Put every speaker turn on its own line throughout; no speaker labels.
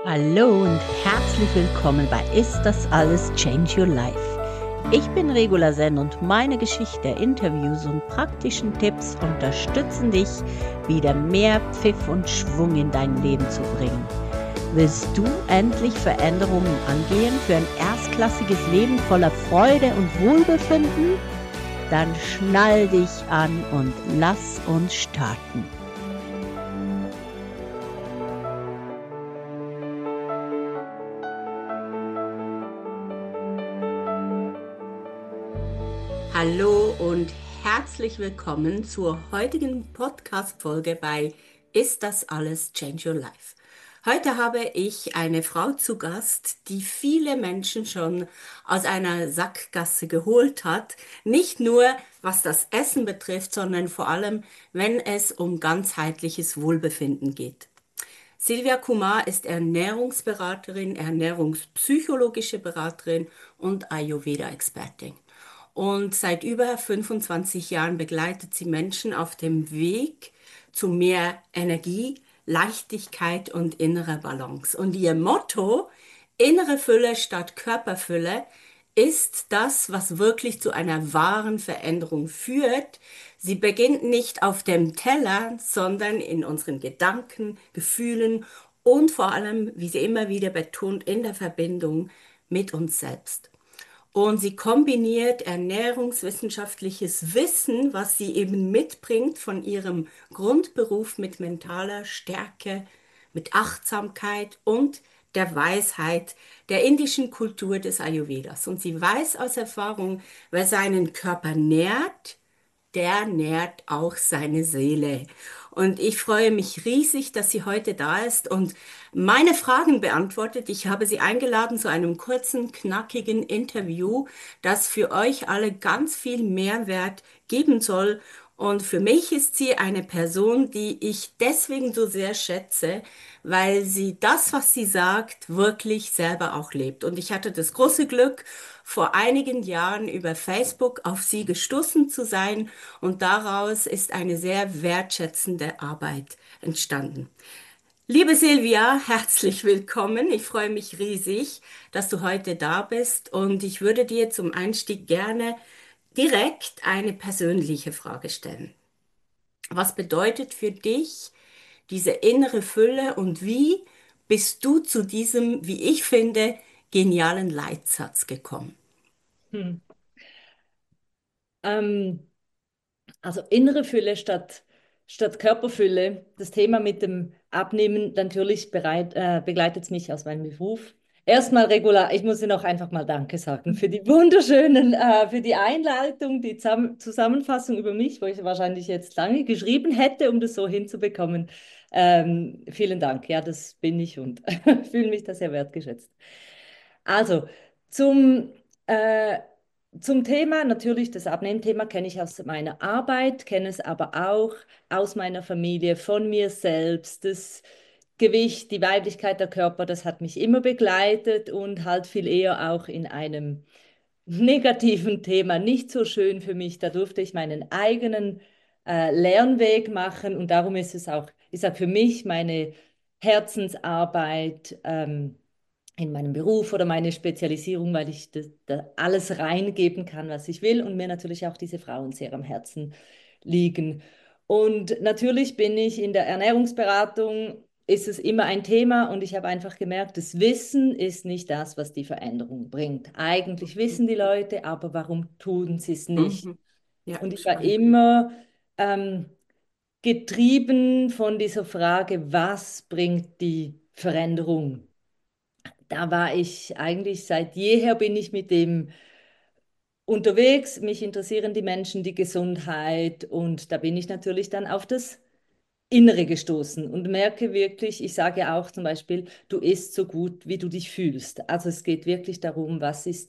Hallo und herzlich willkommen bei Ist das alles Change Your Life? Ich bin Regula Sen und meine Geschichte, Interviews und praktischen Tipps unterstützen dich, wieder mehr Pfiff und Schwung in dein Leben zu bringen. Willst du endlich Veränderungen angehen für ein erstklassiges Leben voller Freude und Wohlbefinden? Dann schnall dich an und lass uns starten. Hallo und herzlich willkommen zur heutigen Podcast-Folge bei Ist das alles Change Your Life? Heute habe ich eine Frau zu Gast, die viele Menschen schon aus einer Sackgasse geholt hat. Nicht nur was das Essen betrifft, sondern vor allem, wenn es um ganzheitliches Wohlbefinden geht. Silvia Kumar ist Ernährungsberaterin, ernährungspsychologische Beraterin und Ayurveda-Expertin. Und seit über 25 Jahren begleitet sie Menschen auf dem Weg zu mehr Energie, Leichtigkeit und innerer Balance. Und ihr Motto, innere Fülle statt Körperfülle, ist das, was wirklich zu einer wahren Veränderung führt. Sie beginnt nicht auf dem Teller, sondern in unseren Gedanken, Gefühlen und vor allem, wie sie immer wieder betont, in der Verbindung mit uns selbst. Und sie kombiniert ernährungswissenschaftliches Wissen, was sie eben mitbringt von ihrem Grundberuf mit mentaler Stärke, mit Achtsamkeit und der Weisheit der indischen Kultur des Ayurvedas. Und sie weiß aus Erfahrung, wer seinen Körper nährt, der nährt auch seine Seele. Und ich freue mich riesig, dass sie heute da ist und meine Fragen beantwortet. Ich habe sie eingeladen zu einem kurzen, knackigen Interview, das für euch alle ganz viel Mehrwert geben soll. Und für mich ist sie eine Person, die ich deswegen so sehr schätze, weil sie das, was sie sagt, wirklich selber auch lebt. Und ich hatte das große Glück, vor einigen Jahren über Facebook auf sie gestoßen zu sein und daraus ist eine sehr wertschätzende Arbeit entstanden. Liebe Silvia, herzlich willkommen. Ich freue mich riesig, dass du heute da bist und ich würde dir zum Einstieg gerne direkt eine persönliche Frage stellen. Was bedeutet für dich diese innere Fülle und wie bist du zu diesem, wie ich finde, genialen Leitsatz gekommen?
Hm. Ähm, also innere Fülle statt Körperfülle. Das Thema mit dem Abnehmen natürlich begleitet mich aus meinem Beruf. Erstmal Regula, ich muss dir noch einfach mal Danke sagen für die für die Einleitung, die Zusammenfassung über mich, wo ich wahrscheinlich jetzt lange geschrieben hätte, um das so hinzubekommen. Vielen Dank. Ja, das bin ich und fühle mich da sehr wertgeschätzt. Also, zum, äh, zum Thema, natürlich das Abnehmthema kenne ich aus meiner Arbeit, kenne es aber auch aus meiner Familie, von mir selbst. Das Gewicht, die Weiblichkeit der Körper, das hat mich immer begleitet und halt viel eher auch in einem negativen Thema, nicht so schön für mich. Da durfte ich meinen eigenen Lernweg machen und darum ist es auch, ich sage für mich meine Herzensarbeit. In meinem Beruf oder meine Spezialisierung, weil ich da alles reingeben kann, was ich will und mir natürlich auch diese Frauen sehr am Herzen liegen. Und natürlich bin ich in der Ernährungsberatung, ist es immer ein Thema und ich habe einfach gemerkt, das Wissen ist nicht das, was die Veränderung bringt. Eigentlich wissen die Leute, aber warum tun sie es nicht?
Mhm. Ja,
Und ich war
spannend.
immer ähm, getrieben von dieser Frage, was bringt die Veränderung? Da war ich eigentlich seit jeher bin ich mit dem unterwegs. Mich interessieren die Menschen, die Gesundheit und da bin ich natürlich dann auf das Innere gestoßen und merke wirklich, ich sage auch zum Beispiel, du isst so gut, wie du dich fühlst. Also es geht wirklich darum, was ist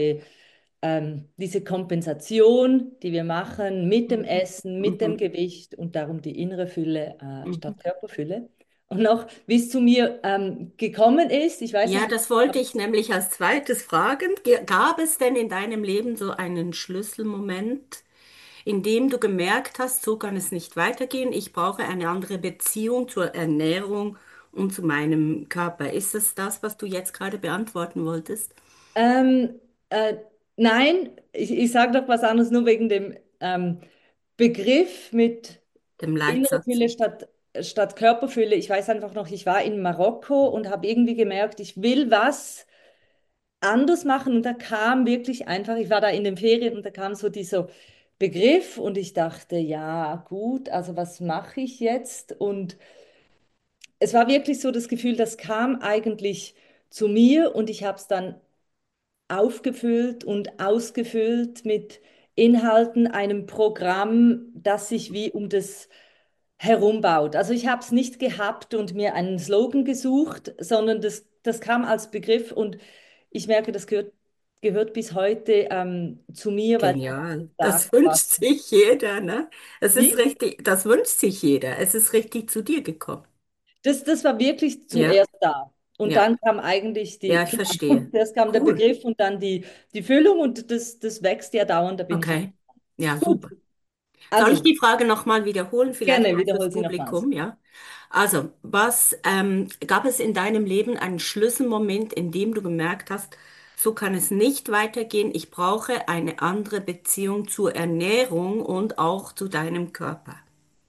diese Kompensation, die wir machen mit dem
Mhm.
Essen, mit dem
Mhm.
Gewicht und darum die innere Fülle
Mhm.
statt Körperfülle. Und noch, wie es zu mir gekommen ist, ich weiß
Ja,
nicht,
das wollte ich nämlich als zweites fragen. Gab es denn in deinem Leben so einen Schlüsselmoment, in dem du gemerkt hast, so kann es nicht weitergehen, ich brauche eine andere Beziehung zur Ernährung und zu meinem Körper. Ist das das, was du jetzt gerade beantworten wolltest?
Ähm, äh, nein, ich sage doch was anderes, nur wegen dem Begriff mit
Dem
innere
Leitsatz.
Fülle statt Körperfülle. Ich weiß einfach noch, ich war in Marokko und habe irgendwie gemerkt, ich will was anders machen. Und da kam wirklich einfach, ich war da in den Ferien und da kam so dieser Begriff und ich dachte, ja, gut, also was mache ich jetzt? Und es war wirklich so das Gefühl, das kam eigentlich zu mir und ich habe es dann aufgefüllt und ausgefüllt mit Inhalten, einem Programm, das sich wie um das herumbaut. Also ich habe es nicht gehabt und mir einen Slogan gesucht, sondern das kam als Begriff und ich merke, gehört bis heute zu mir, weil es einfach
Genial. Das
sagt,
wünscht
was.
sich jeder, ne? Es ist
Wie?
richtig, das wünscht sich jeder. Es ist richtig zu dir gekommen.
Das war wirklich
Ja,
zuerst da. Und
ja,
dann kam eigentlich
ja, ich
genau,
verstehe.
zuerst kam der
Cool.
Begriff und dann die Füllung und das wächst ja dauernd, da bin ich ja.
Okay. Ja,
Gut,
super. Soll ich
also
die Frage nochmal wiederholen, vielleicht
gerne
auch fürs
wiederhol sie nochmals.
Publikum, ja? Also, gab es in deinem Leben einen Schlüsselmoment, in dem du gemerkt hast, so kann es nicht weitergehen, ich brauche eine andere Beziehung zur Ernährung und auch zu deinem Körper?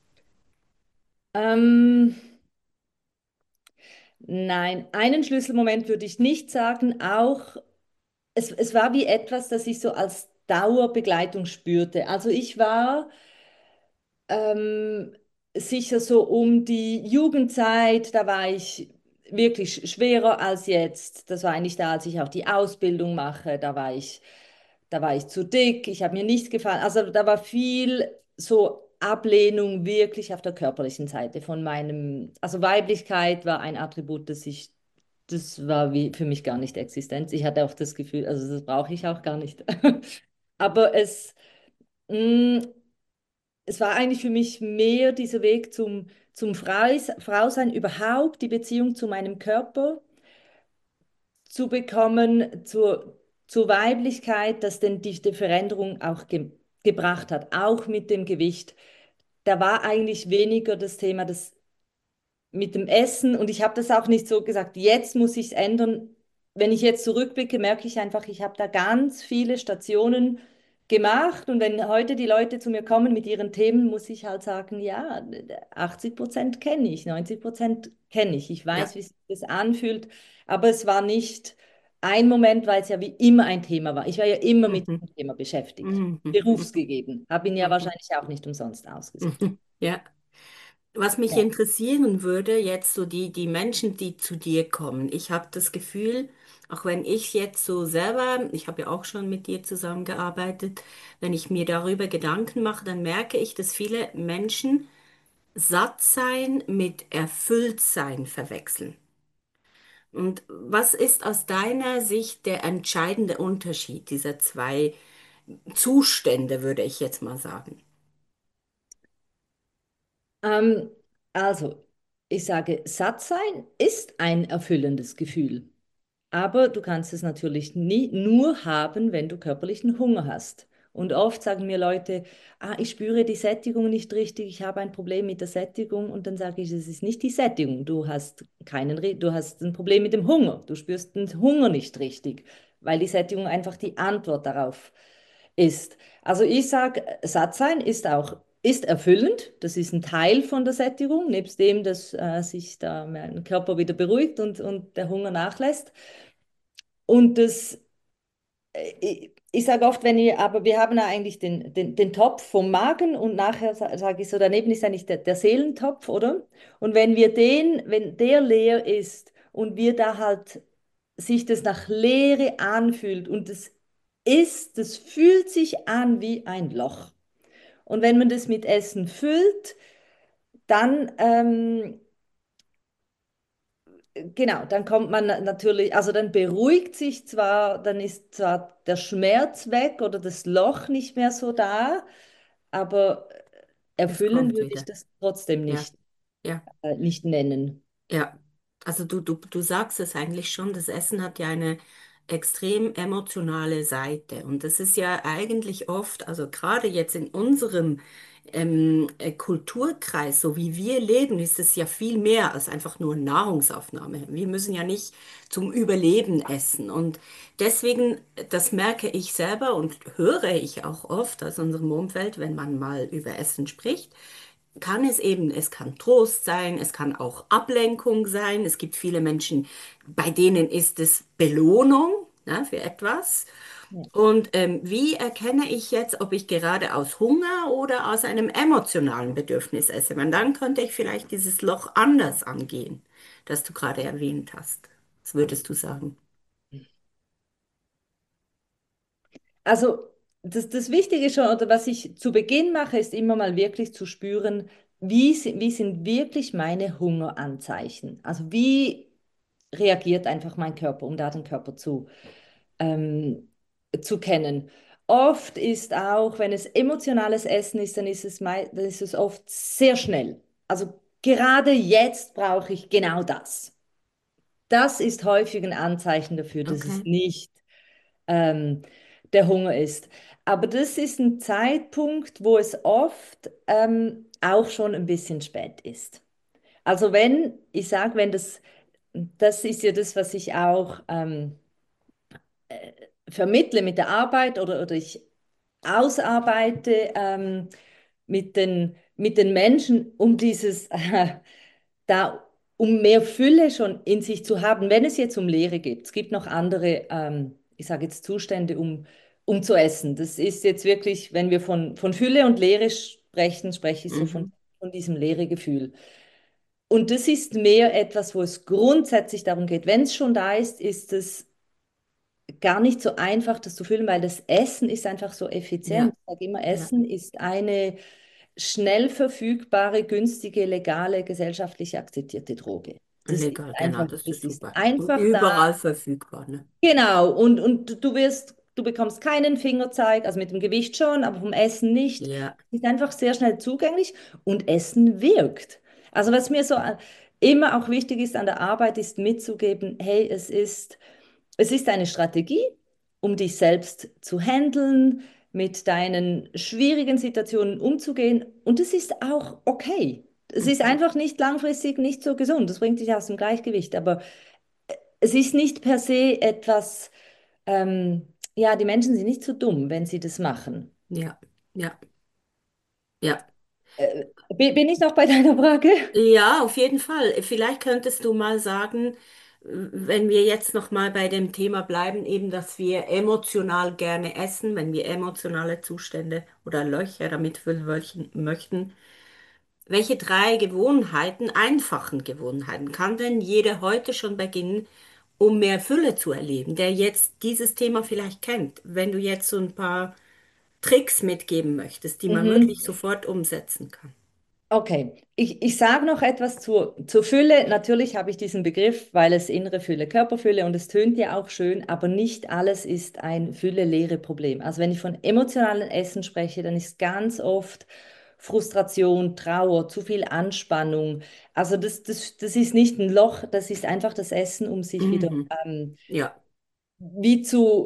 Ähm, nein, einen Schlüsselmoment würde ich nicht sagen, auch es war wie etwas, das ich so als Dauerbegleitung spürte. Also ich war ähm, sicher so um die Jugendzeit, da war ich wirklich schwerer als jetzt. Das war eigentlich da, als ich auch die Ausbildung mache, da war ich zu dick, ich habe mir nicht gefallen. Also da war viel so Ablehnung wirklich auf der körperlichen Seite von meinem, also Weiblichkeit war ein Attribut, das war wie für mich gar nicht existent. Ich hatte auch das Gefühl, also das brauche ich auch gar nicht. Aber mh, es war eigentlich für mich mehr dieser Weg zum Frausein, überhaupt die Beziehung zu meinem Körper zu bekommen, zur Weiblichkeit, dass denn die Veränderung auch gebracht hat, auch mit dem Gewicht. Da war eigentlich weniger das Thema, das mit dem Essen und ich habe das auch nicht so gesagt, jetzt muss ich es ändern. Wenn ich jetzt zurückblicke, merke ich einfach, ich habe da ganz viele Stationen gemacht und wenn heute die Leute zu mir kommen mit ihren Themen, muss ich halt sagen, ja, 80% kenne ich, 90% kenne ich. Ich weiß,
Ja.
wie sich das anfühlt, aber es war nicht ein Moment, weil es ja wie immer ein Thema war. Ich war ja immer mit
Mhm.
dem Thema beschäftigt,
Mhm. Mhm.
berufsgegeben, habe ihn ja
Mhm.
wahrscheinlich auch nicht umsonst ausgesucht.
Mhm. Ja. Was mich
Ja.
interessieren würde, jetzt so die Menschen, die zu dir kommen. Ich habe das Gefühl, auch wenn ich jetzt so selber, ich habe ja auch schon mit dir zusammengearbeitet, wenn ich mir darüber Gedanken mache, dann merke ich, dass viele Menschen Sattsein mit Erfülltsein verwechseln. Und was ist aus deiner Sicht der entscheidende Unterschied dieser zwei Zustände, würde ich jetzt mal sagen?
Ähm, also, ich sage, satt sein ist ein erfüllendes Gefühl. Aber du kannst es natürlich nie nur haben, wenn du körperlichen Hunger hast. Und oft sagen mir Leute, ich spüre die Sättigung nicht richtig, ich habe ein Problem mit der Sättigung. Und dann sage ich, es ist nicht die Sättigung, du hast ein Problem mit dem Hunger. Du spürst den Hunger nicht richtig, weil die Sättigung einfach die Antwort darauf ist. Also ich sage, Sattsein ist erfüllend. Das ist ein Teil von der Sättigung, nebst dem, dass sich da mein Körper wieder beruhigt und der Hunger nachlässt. Und ich sage oft, aber wir haben ja eigentlich den Topf vom Magen und nachher sage ich so, daneben ist eigentlich der Seelentopf, oder? Und wenn der leer ist und wir da halt sich das nach Leere anfühlt und das fühlt sich an wie ein Loch. Und wenn man das mit Essen füllt, dann genau, dann kommt man natürlich, also dann beruhigt sich zwar, dann ist zwar der Schmerz weg oder das Loch nicht mehr so da, aber
Es
erfüllen
kommt
würde ich
wieder.
das trotzdem
Ja, ja.
nicht nennen.
Ja, also du sagst es eigentlich schon, das Essen hat ja eine extrem emotionale Seite. Und das ist ja eigentlich oft, also gerade jetzt Kulturkreis, so wie wir leben, ist es ja viel mehr als einfach nur Nahrungsaufnahme. Wir müssen ja nicht zum Überleben essen. Und deswegen, das merke ich selber und höre ich auch oft aus unserem Umfeld, wenn man mal über Essen spricht, kann es eben, es kann Trost sein, es kann auch Ablenkung sein. Es gibt viele Menschen, bei denen ist es Belohnung, ne, für etwas.
Ja.
Und wie erkenne ich jetzt, ob ich gerade aus Hunger oder aus einem emotionalen Bedürfnis esse? Weil dann könnte ich vielleicht dieses Loch anders angehen, das du gerade erwähnt hast. Was würdest du sagen?
Also das Wichtige schon, oder was ich zu Beginn mache, ist immer mal wirklich zu spüren, wie sind wirklich meine Hungeranzeichen? Also wie reagiert einfach mein Körper, um da den Körper ähm, zu kennen. Oft ist auch, wenn es emotionales Essen ist, dann ist es oft sehr schnell. Also gerade jetzt brauche ich genau das. Das ist häufig ein Anzeichen dafür, dass es
Okay.
nicht ähm, der Hunger ist. Aber das ist ein Zeitpunkt, wo es oft auch schon ein bisschen spät ist. Also wenn, ich sage, wenn das ist ja das, was ich auch vermittle mit der Arbeit oder ich ausarbeite mit den Menschen, um da, um mehr Fülle schon in sich zu haben, wenn es jetzt um Leere geht. Es gibt noch andere, ich sage jetzt Zustände, um zu essen. Das ist jetzt wirklich, wenn wir von Fülle und Leere sprechen, spreche ich so
Mhm.
von diesem Leeregefühl. Und das ist mehr etwas, wo es grundsätzlich darum geht, wenn es schon da ist, ist es gar nicht so einfach, das zu füllen, weil das Essen ist einfach so effizient.
Ja,
Ich sage immer,
ja.
Essen ist eine schnell verfügbare, günstige, legale, gesellschaftlich akzeptierte Droge.
Legal, genau, das
Das
ist
ist
super. Und
einfach da.
überall verfügbar, ne?
Genau, und du bekommst keinen Fingerzeig, also mit dem Gewicht schon, aber vom Essen nicht.
Ja.
Es ist einfach sehr schnell zugänglich und Essen wirkt. Also was mir so immer auch wichtig ist an der Arbeit, ist mitzugeben, hey, es ist eine Strategie, um dich selbst zu handeln, mit deinen schwierigen Situationen umzugehen und es ist auch okay. Es ist
Mhm.
einfach nicht langfristig nicht so gesund, das bringt dich aus dem Gleichgewicht, aber es ist nicht per se etwas, ja, die Menschen sind nicht so dumm, wenn sie das machen.
Ja, ja, ja.
Bin ich noch bei deiner Frage?
Ja, auf jeden Fall. Vielleicht könntest du mal sagen, wenn wir jetzt noch mal bei dem Thema bleiben, eben, dass wir emotional gerne essen, wenn wir emotionale Zustände oder Löcher damit füllen möchten. Welche drei Gewohnheiten, einfachen Gewohnheiten, kann denn jeder heute schon beginnen, um mehr Fülle zu erleben, der jetzt dieses Thema vielleicht kennt? Wenn du jetzt so ein paar Tricks mitgeben möchtest, die man
Mhm.
wirklich sofort umsetzen kann.
Okay, ich sage noch etwas zur Fülle. Natürlich habe ich diesen Begriff, weil es innere Fülle, Körperfülle und es tönt ja auch schön, aber nicht alles ist ein Fülle-Leere-Problem. Also wenn ich von emotionalen Essen spreche, dann ist ganz oft Frustration, Trauer, zu viel Anspannung. Also das ist nicht ein Loch, das ist einfach das Essen, um sich wieder
Mhm. Ja,
wie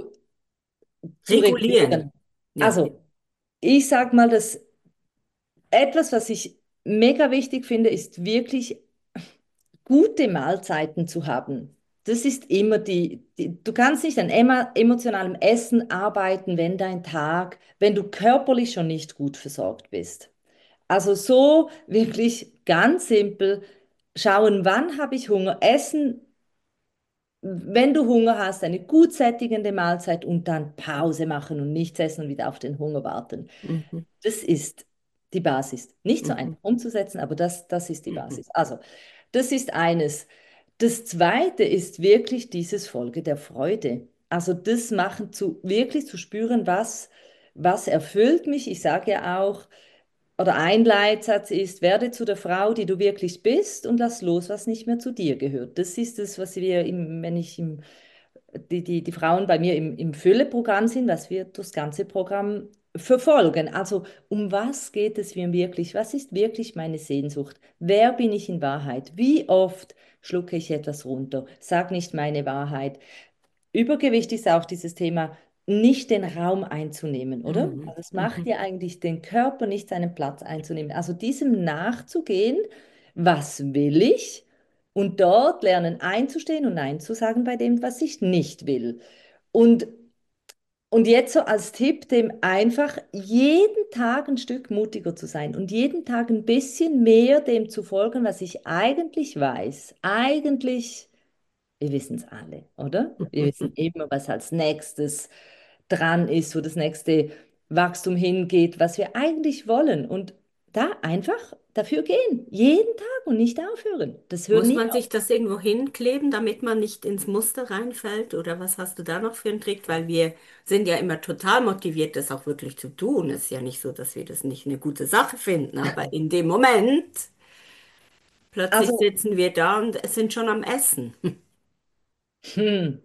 zu
regulieren.
regulieren.
Ja.
Also ich sage mal, dass etwas, was ich mega wichtig finde, ist wirklich gute Mahlzeiten zu haben. Das ist immer du kannst nicht an emotionalem Essen arbeiten, wenn du körperlich schon nicht gut versorgt bist. Also so wirklich ganz simpel schauen, wann habe ich Hunger, essen, wenn du Hunger hast, eine gut sättigende Mahlzeit und dann Pause machen und nichts essen und wieder auf den Hunger warten.
Mhm.
Das ist die Basis. Nicht so
Mhm.
einfach umzusetzen, aber das ist die
Mhm.
Basis. Also, das ist eines. Das zweite ist wirklich dieses Folge der Freude. Also das machen wirklich zu spüren, was erfüllt mich. Ich sage ja auch, oder ein Leitsatz ist, werde zu der Frau, die du wirklich bist und lass los, was nicht mehr zu dir gehört. Das ist es, was wir, wenn ich die Frauen bei mir im Fülleprogramm sind, was wir das ganze Programm verfolgen. Also um was geht es mir wirklich? Was ist wirklich meine Sehnsucht? Wer bin ich in Wahrheit? Wie oft schlucke ich etwas runter? Sag nicht meine Wahrheit. Übergewicht ist auch dieses Thema. nicht den Raum einzunehmen, oder?
Mhm.
Also es macht
Mhm.
dir eigentlich den Körper nicht seinen Platz einzunehmen. Also diesem nachzugehen, was will ich? Und dort lernen einzustehen und Nein zu sagen bei dem, was ich nicht will. Und, und jetzt so als Tipp, dem einfach jeden Tag ein Stück mutiger zu sein und jeden Tag ein bisschen mehr dem zu folgen, was ich eigentlich weiß. Eigentlich. Wir wissen es alle, oder? Wir wissen immer, was als nächstes dran ist, wo das nächste Wachstum hingeht, was wir eigentlich wollen. Und da einfach dafür gehen, jeden Tag und nicht aufhören. Das hört
Muss
nie
man
auf.
sich das irgendwo hinkleben, damit man nicht ins Muster reinfällt? Oder was hast du da noch für einen Trick? Weil wir sind ja immer total motiviert, das auch wirklich zu tun. Es ist ja nicht so, dass wir das nicht eine gute Sache finden, aber in dem Moment plötzlich
Also,
sitzen wir da und sind schon am Essen.
hm,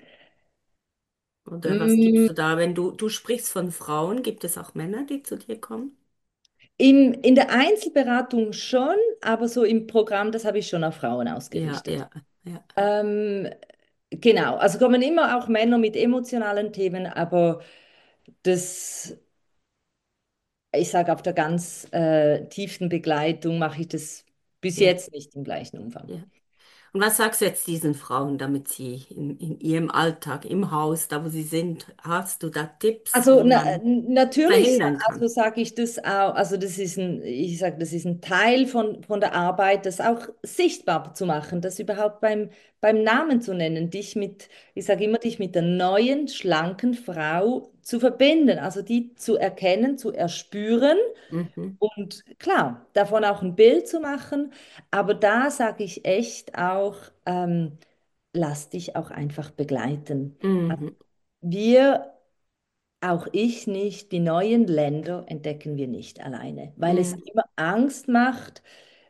Oder was gibst
mm,
du da, wenn du sprichst von Frauen, gibt es auch Männer, die zu dir kommen?
in der Einzelberatung schon, aber so im Programm, das habe ich schon auf Frauen
Ja,
ausgerichtet.
ja, ja,
Ähm, genau, also kommen immer auch Männer mit emotionalen Themen, aber das. Ich sage, auf der ganz tiefen Begleitung mache ich das bis
ja,
jetzt nicht im gleichen Umfang.
ja. Und was sagst du jetzt diesen Frauen, damit sie in ihrem Alltag, im Haus, da wo sie sind, hast du da Tipps,
Also
wie man
natürlich,
verhindern
also
kann?
sage ich das auch, also das ist ich sage, das ist ein Teil von der Arbeit, das auch sichtbar zu machen, das überhaupt beim Namen zu nennen, ich sage immer, dich mit der neuen, schlanken Frau zu verbinden, also die zu erkennen, zu erspüren.
Mhm,
Und klar, davon auch ein Bild zu machen, aber da sage ich echt auch, lass dich auch einfach begleiten. Also
mhm,
wir, auch ich nicht, die neuen Länder entdecken wir nicht alleine, weil es
mhm,
immer Angst macht,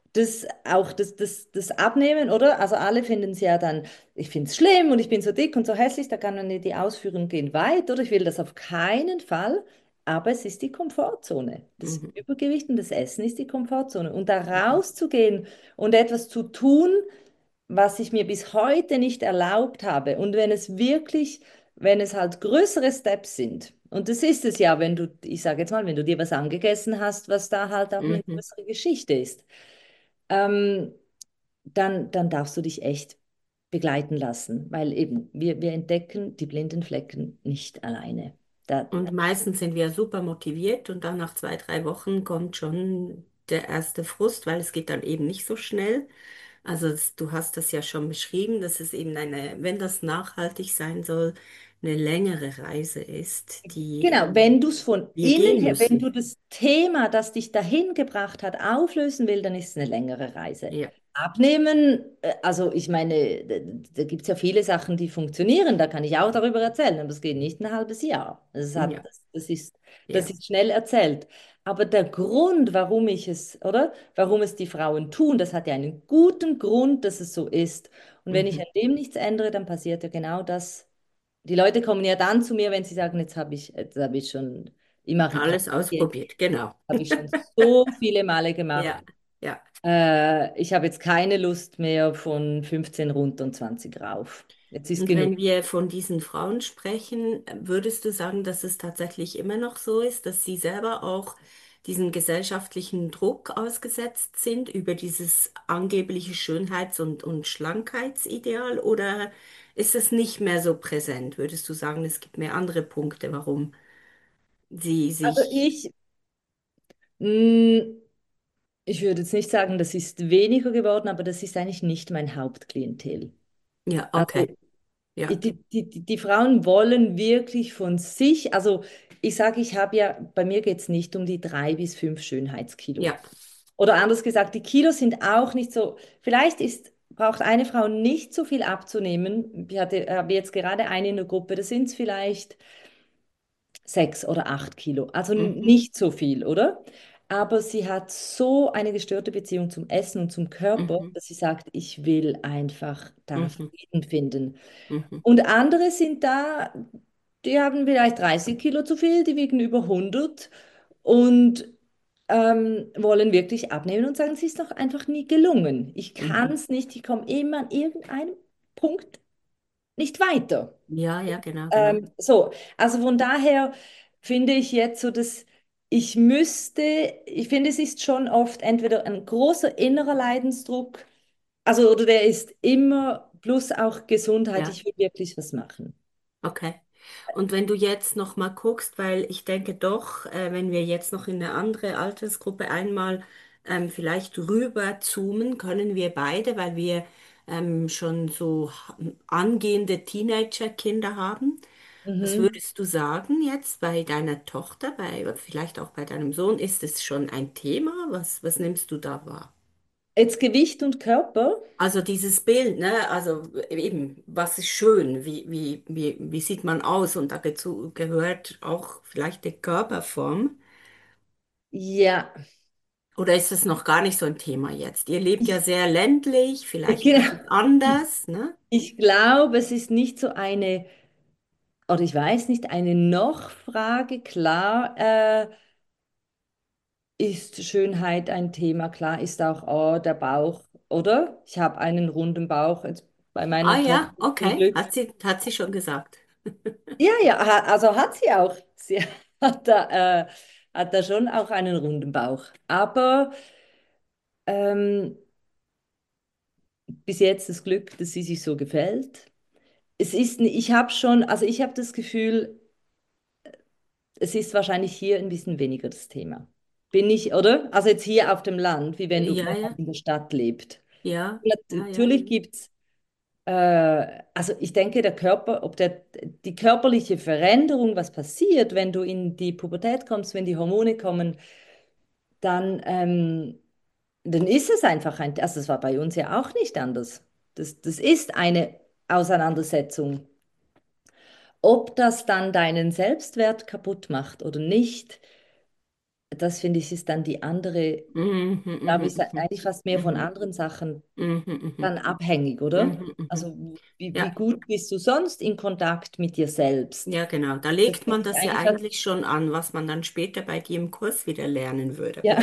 das Abnehmen, oder? Also alle finden es ja dann, ich finde es schlimm und ich bin so dick und so hässlich, da kann man nicht, die Ausführungen gehen weit, oder? Ich will das auf keinen Fall, aber es ist die Komfortzone. Das
mhm,
Übergewicht und das Essen ist die Komfortzone. Und da
mhm,
rauszugehen und etwas zu tun, was ich mir bis heute nicht erlaubt habe. Und wenn es halt größere Steps sind, und das ist es ja, wenn du, ich sage jetzt mal, wenn du dir was angegessen hast, was da halt auch eine
mhm.
größere Geschichte ist, ähm, dann darfst du dich echt begleiten lassen, weil eben wir entdecken die blinden Flecken nicht alleine. Da,
Und meistens sind wir super motiviert und dann nach 2, 3 Wochen kommt schon der erste Frust, weil es geht dann eben nicht so schnell. Also du hast das ja schon beschrieben, dass es eben wenn das nachhaltig sein soll, eine längere Reise ist, die
Genau, wenn du es von
wir
innen
gehen
her, wenn
müssen.
du das Thema, das dich dahin gebracht hat, auflösen will, dann ist es eine längere Reise.
Ja,
Abnehmen, also ich meine, da gibt es ja viele Sachen, die funktionieren, da kann ich auch darüber erzählen, aber es geht nicht ein halbes Jahr.
ja,
Das
ja.
ist schnell erzählt. Aber der Grund, warum ich es, oder? Warum es die Frauen tun, das hat ja einen guten Grund, dass es so ist. Und wenn ich
Mhm.
an dem nichts ändere, dann passiert ja genau das. Die Leute kommen ja dann zu mir, wenn sie sagen, jetzt habe ich schon, ich mache
Alles
Kreisdiät,
ausprobiert, genau.
habe ich schon so viele Male gemacht.
Ja, ja.
Ich habe jetzt keine Lust mehr von 15 runter und 20 rauf. Jetzt ist
Und
genug.
wenn wir von diesen Frauen sprechen, würdest du sagen, dass es tatsächlich immer noch so ist, dass sie selber auch diesem gesellschaftlichen Druck ausgesetzt sind über dieses angebliche und Schlankheitsideal? Oder ist es nicht mehr so präsent? Würdest du sagen, es gibt mehr andere Punkte, warum sie
Also
sich...
mh, ich würde jetzt nicht sagen, das ist weniger geworden, aber das ist eigentlich nicht mein Hauptklientel.
Ja,
Also
okay. Ja,
die Frauen wollen wirklich von sich, also ich sage, bei mir geht es nicht um die 3 bis 5 Schönheitskilo.
ja.
Oder anders gesagt, die Kilos sind auch nicht so, braucht eine Frau nicht so viel abzunehmen. Habe jetzt gerade eine in der Gruppe, da sind es vielleicht 6 oder 8 Kilo. Also
Mhm,
nicht so viel, oder? Aber sie hat so eine gestörte Beziehung zum Essen und zum Körper,
mhm,
dass sie sagt, ich will einfach da
mhm,
Frieden finden.
mhm,
Und andere sind da, die haben vielleicht 30 Kilo zu viel, die wiegen über 100 und wollen wirklich abnehmen und sagen, es ist doch einfach nie gelungen. Ich kann
mhm,
es nicht, ich komme immer an irgendeinem Punkt nicht weiter.
Ja, ja, genau, genau.
So, also von daher finde ich jetzt so, dass ich finde, es ist schon oft entweder ein großer innerer Leidensdruck, also oder der ist immer, plus auch Gesundheit,
Ja.
ich will wirklich was machen.
Okay. Und wenn du jetzt noch mal guckst, weil ich denke doch, wenn wir jetzt noch in eine andere Altersgruppe einmal vielleicht rüber zoomen, können wir beide, weil wir schon so angehende Teenager-Kinder haben. Was
Mhm.
würdest du sagen jetzt bei deiner Tochter, vielleicht auch bei deinem Sohn? Ist es schon ein Thema? Was nimmst du da wahr?
Jetzt Gewicht und Körper.
Also dieses Bild, ne? Also eben, was ist schön? Wie sieht man aus? Und dazu gehört auch vielleicht die Körperform.
Ja,
Oder ist das noch gar nicht so ein Thema jetzt? Ihr lebt ja
ich,
sehr ländlich, vielleicht
genau.
ist es anders, ne?
Ich glaube, es ist nicht so eine, oder ich weiß nicht, eine Noch-Frage. Klar, ist Schönheit ein Thema. Klar ist auch der Bauch, oder? Ich habe einen runden Bauch jetzt bei
Ah
meiner Tochter
ja,
zum
okay,
Glück.
hat sie schon gesagt.
Ja, ja, also hat sie auch. Sie hat da schon auch einen runden Bauch. Aber ähm, bis jetzt das Glück, dass sie sich so gefällt. Ich habe schon, also ich habe das Gefühl, es ist wahrscheinlich hier ein bisschen weniger das Thema. Bin ich, oder? Also jetzt hier auf dem Land, wie
Ja,
wenn man
ja,
in der Stadt lebt.
ja, ja, ja.
Natürlich gibt es, also ich denke, der Körper, die körperliche Veränderung, was passiert, wenn du in die Pubertät kommst, wenn die Hormone kommen, dann, dann ist es einfach also das war bei uns ja auch nicht anders. Das ist eine Auseinandersetzung. Ob das dann deinen Selbstwert kaputt macht oder nicht, das finde ich ist dann die andere,
Mhm,
glaube
mhm,
ich, eigentlich fast mehr von
mhm,
anderen Sachen
mhm, mhm,
dann
mhm,
abhängig, oder?
mhm, mhm.
Also wie
Ja,
gut bist du sonst in Kontakt mit dir selbst?
ja, genau. Da
Das
legt man
finde ich
das ja
eigentlich fast,
eigentlich schon an, was man dann später bei dir im Kurs wieder lernen würde,
ja,
oder?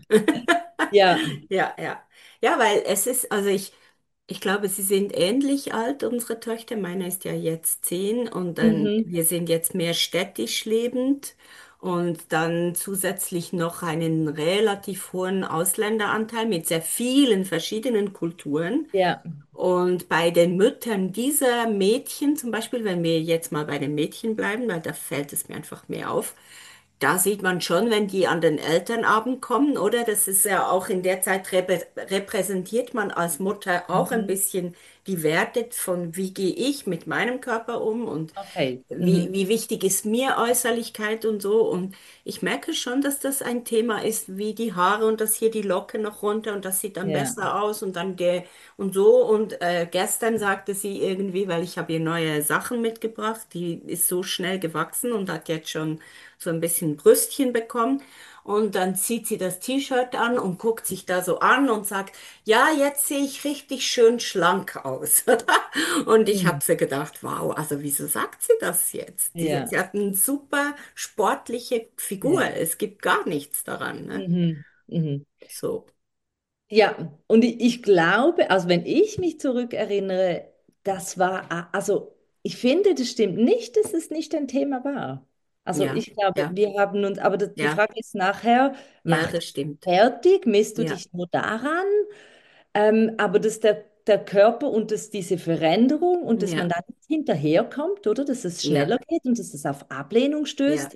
ja,
Ja, ja. Ja, weil es ist, also ich glaube, sie sind ähnlich alt, unsere Töchter. Meine ist ja jetzt 10 und dann,
mhm,
wir sind jetzt mehr städtisch lebend und dann zusätzlich noch einen relativ hohen Ausländeranteil mit sehr vielen verschiedenen Kulturen.
ja,
Und bei den Müttern dieser Mädchen, zum Beispiel, wenn wir jetzt mal bei den Mädchen bleiben, weil da fällt es mir einfach mehr auf, da sieht man schon, wenn die an den Elternabend kommen, oder? Das ist ja auch in der Zeit repräsentiert man als Mutter auch ein
mhm,
bisschen die Werte von, wie gehe ich mit meinem Körper um und
okay, mhm,
wie wichtig ist mir Äußerlichkeit und so. Und ich merke schon, dass das ein Thema ist, wie die Haare und das hier die Locke noch runter und das sieht dann
ja,
besser aus und dann der und so. Und gestern sagte sie irgendwie, weil ich habe ihr neue Sachen mitgebracht, die ist so schnell gewachsen und hat jetzt schon so ein bisschen Brüstchen bekommen. Und dann zieht sie das T-Shirt an und guckt sich da so an und sagt, ja, jetzt sehe ich richtig schön schlank aus. Und ich habe
mhm,
sie gedacht, wow, also wieso sagt sie das jetzt?
ja,
Sie hat eine super sportliche Figur.
ja,
Es gibt gar nichts daran, ne?
mhm, mhm.
So.
Ja, und ich glaube, also wenn ich mich zurückerinnere, das war, also ich finde, das stimmt nicht, dass es nicht ein Thema war. Also
Ja,
ich glaube,
ja,
wir haben uns, aber die
ja,
Frage ist nachher,
ja,
macht
das stimmt.
fertig, misst du
Ja,
dich nur daran, aber dass der Körper und dass diese Veränderung und dass man
ja,
dann nicht hinterherkommt, oder dass es
ja,
schneller geht und dass es auf Ablehnung
ja,
stößt,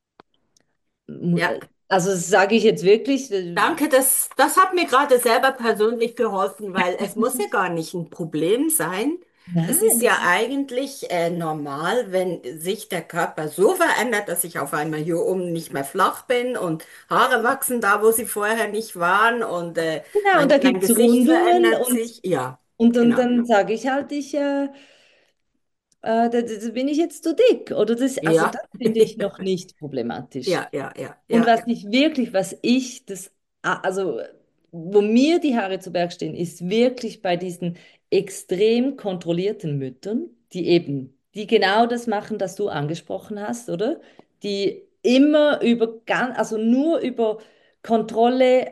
ja.
also das sage ich jetzt wirklich,
Danke, das hat mir gerade selber persönlich geholfen, weil es muss ja gar nicht ein Problem sein. Es ist
nein,
ja eigentlich normal, wenn sich der Körper so verändert, dass ich auf einmal hier oben nicht mehr flach bin und Haare wachsen da, wo sie vorher nicht waren und
genau, und da
mein
gibt es
Gesicht
Rundungen
verändert sich. Ja,
und
genau,
dann
genau.
sage ich halt, da bin ich jetzt zu dick. Oder also
Ja,
das finde ich noch nicht problematisch.
ja, ja, ja,
Und
ja, ja,
was ich, also wo mir die Haare zu Berg stehen, ist wirklich bei diesen extrem kontrollierten Müttern, die genau das machen, das du angesprochen hast, oder? Die immer also nur über Kontrolle,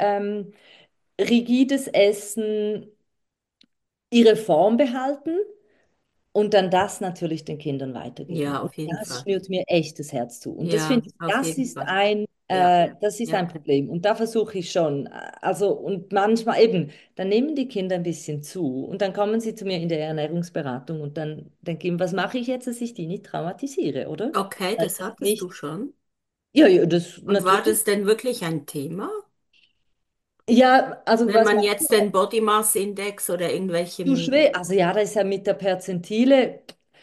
rigides Essen, ihre Form behalten und dann das natürlich den Kindern weitergeben.
Ja,
Und
auf jeden
das
Fall.
schnürt mir echt das Herz zu. Und das
Ja,
finde ich,
auf jeden Fall. Ja,
das ist
ja.
ein Problem. Und da versuche ich schon, also, und manchmal eben, dann nehmen die Kinder ein bisschen zu und dann kommen sie zu mir in der Ernährungsberatung und dann denke ich, was mache ich jetzt, dass ich die nicht traumatisiere, oder?
Okay,
Weil
das
das
hattest
nicht,
du schon.
ja, ja, das
Und war
natürlich.
das denn wirklich ein Thema?
Ja, also
Wenn
was
man
meinst du?
jetzt den Body Mass Index oder
Zu
irgendwelche,
schwer. Also ja, da ist ja mit der Perzentile.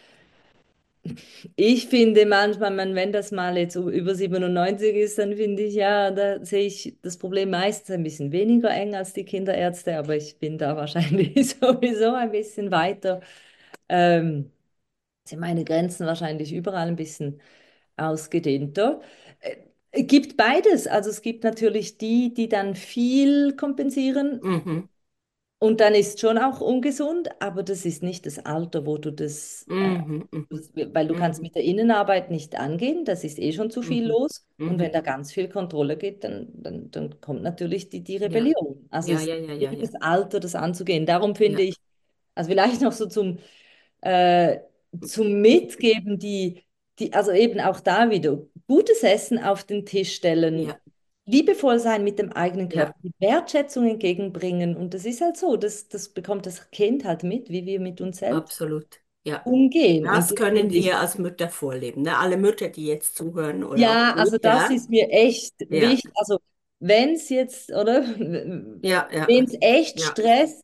Ich finde manchmal, wenn das mal jetzt über 97 ist, dann finde ich, ja, da sehe ich das Problem meistens ein bisschen weniger eng als die Kinderärzte, aber ich bin da wahrscheinlich sowieso ein bisschen weiter. Ähm, Sind meine Grenzen wahrscheinlich überall ein bisschen ausgedehnter. Gibt beides. Also es gibt natürlich die, die dann viel kompensieren
mhm,
und dann ist schon auch ungesund, aber das ist nicht das Alter, wo du
mhm, mhm,
weil du kannst
mhm,
mit der Innenarbeit nicht angehen, das ist eh schon zu viel
mhm,
los. Und wenn
mhm.
da ganz viel Kontrolle geht, dann kommt natürlich die
Ja,
Rebellion. Also
ja,
es
ja,
ist
ja, ja,
nicht
ja,
das Alter, das anzugehen. Darum finde
ja,
ich, also vielleicht noch so äh, zum Mitgeben, also eben auch da wieder, gutes Essen auf den Tisch stellen,
ja,
liebevoll sein mit dem eigenen Körper,
ja,
die Wertschätzung entgegenbringen. Und das ist halt so, das bekommt das Kind halt mit, wie wir mit uns selbst
absolut. Ja.
umgehen. Und
Das
das
können
finde ich,
wir als Mütter vorleben, ne? Alle Mütter, die jetzt zuhören oder auch
ja, also das
Väter.
ist mir echt
Ja,
wichtig. Also wenn es jetzt, oder,
ja, ja,
wenn es echt
ja,
stresst,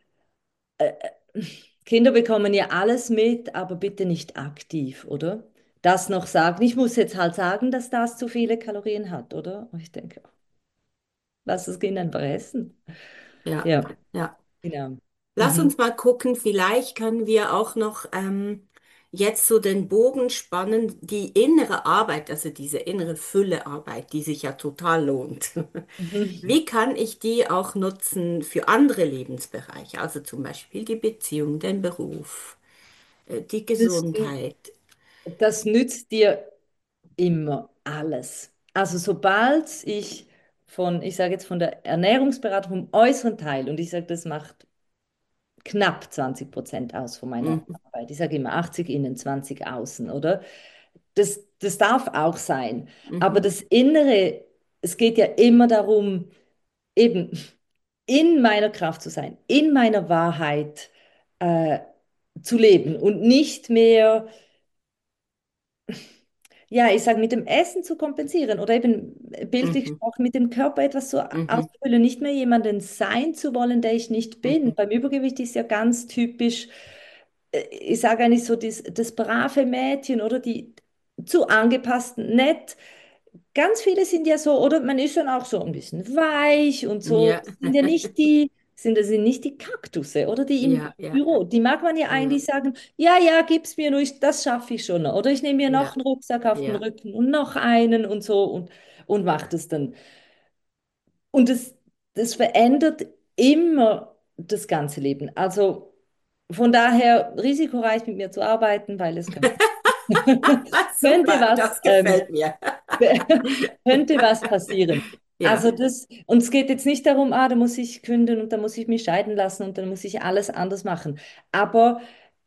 Kinder bekommen ja alles mit, aber bitte nicht aktiv, oder? Das noch sagen. Ich muss jetzt halt sagen, dass das zu viele Kalorien hat, oder? Und ich denke, lass das Kind einfach essen.
ja,
Ja,
ja.
genau.
Lass
Mhm.
uns mal gucken, vielleicht können wir auch noch jetzt so den Bogen spannen, die innere Arbeit, also diese innere Füllearbeit, die sich ja total lohnt.
Mhm.
Wie kann ich die auch nutzen für andere Lebensbereiche, also zum Beispiel die Beziehung, den Beruf, die
Das,
Gesundheit?
das nützt dir immer alles. Also sobald ich sage jetzt von der Ernährungsberatung vom äußeren Teil, und ich sage, das macht knapp 20% aus von meiner
Mhm,
Arbeit. Ich sage immer 80 innen, 20 außen, oder? Das darf auch sein. Aber
mhm,
das Innere, es geht ja immer darum, eben in meiner Kraft zu sein, in meiner Wahrheit äh, zu leben und nicht mehr, ja, ich sage, mit dem Essen zu kompensieren oder eben bildlich
mhm,
gesprochen mit dem Körper etwas so
mhm,
auszufüllen, nicht mehr jemanden sein zu wollen, der ich nicht bin.
mhm.
Beim Übergewicht ist ja ganz typisch, ich sage eigentlich so, das brave Mädchen oder die zu angepasst, nett. Ganz viele sind ja so, oder man ist dann auch so ein bisschen weich und so.
Ja,
Das sind nicht die Kaktusse, oder die im
ja, ja,
Büro. Die mag man ja
ja,
eigentlich sagen, ja, ja, gib's mir nur, das schaffe ich schon noch. Oder ich nehme mir noch
ja,
einen Rucksack auf den
ja,
Rücken und noch einen und so und mache das dann. Und das verändert immer das ganze Leben. Also von daher risikoreich mit mir zu arbeiten, weil es könnte, könnte
super,
was,
das gefällt mir.
könnte was passieren.
Ja,
Also und es geht jetzt nicht darum, da muss ich kündigen und da muss ich mich scheiden lassen und dann muss ich alles anders machen. Aber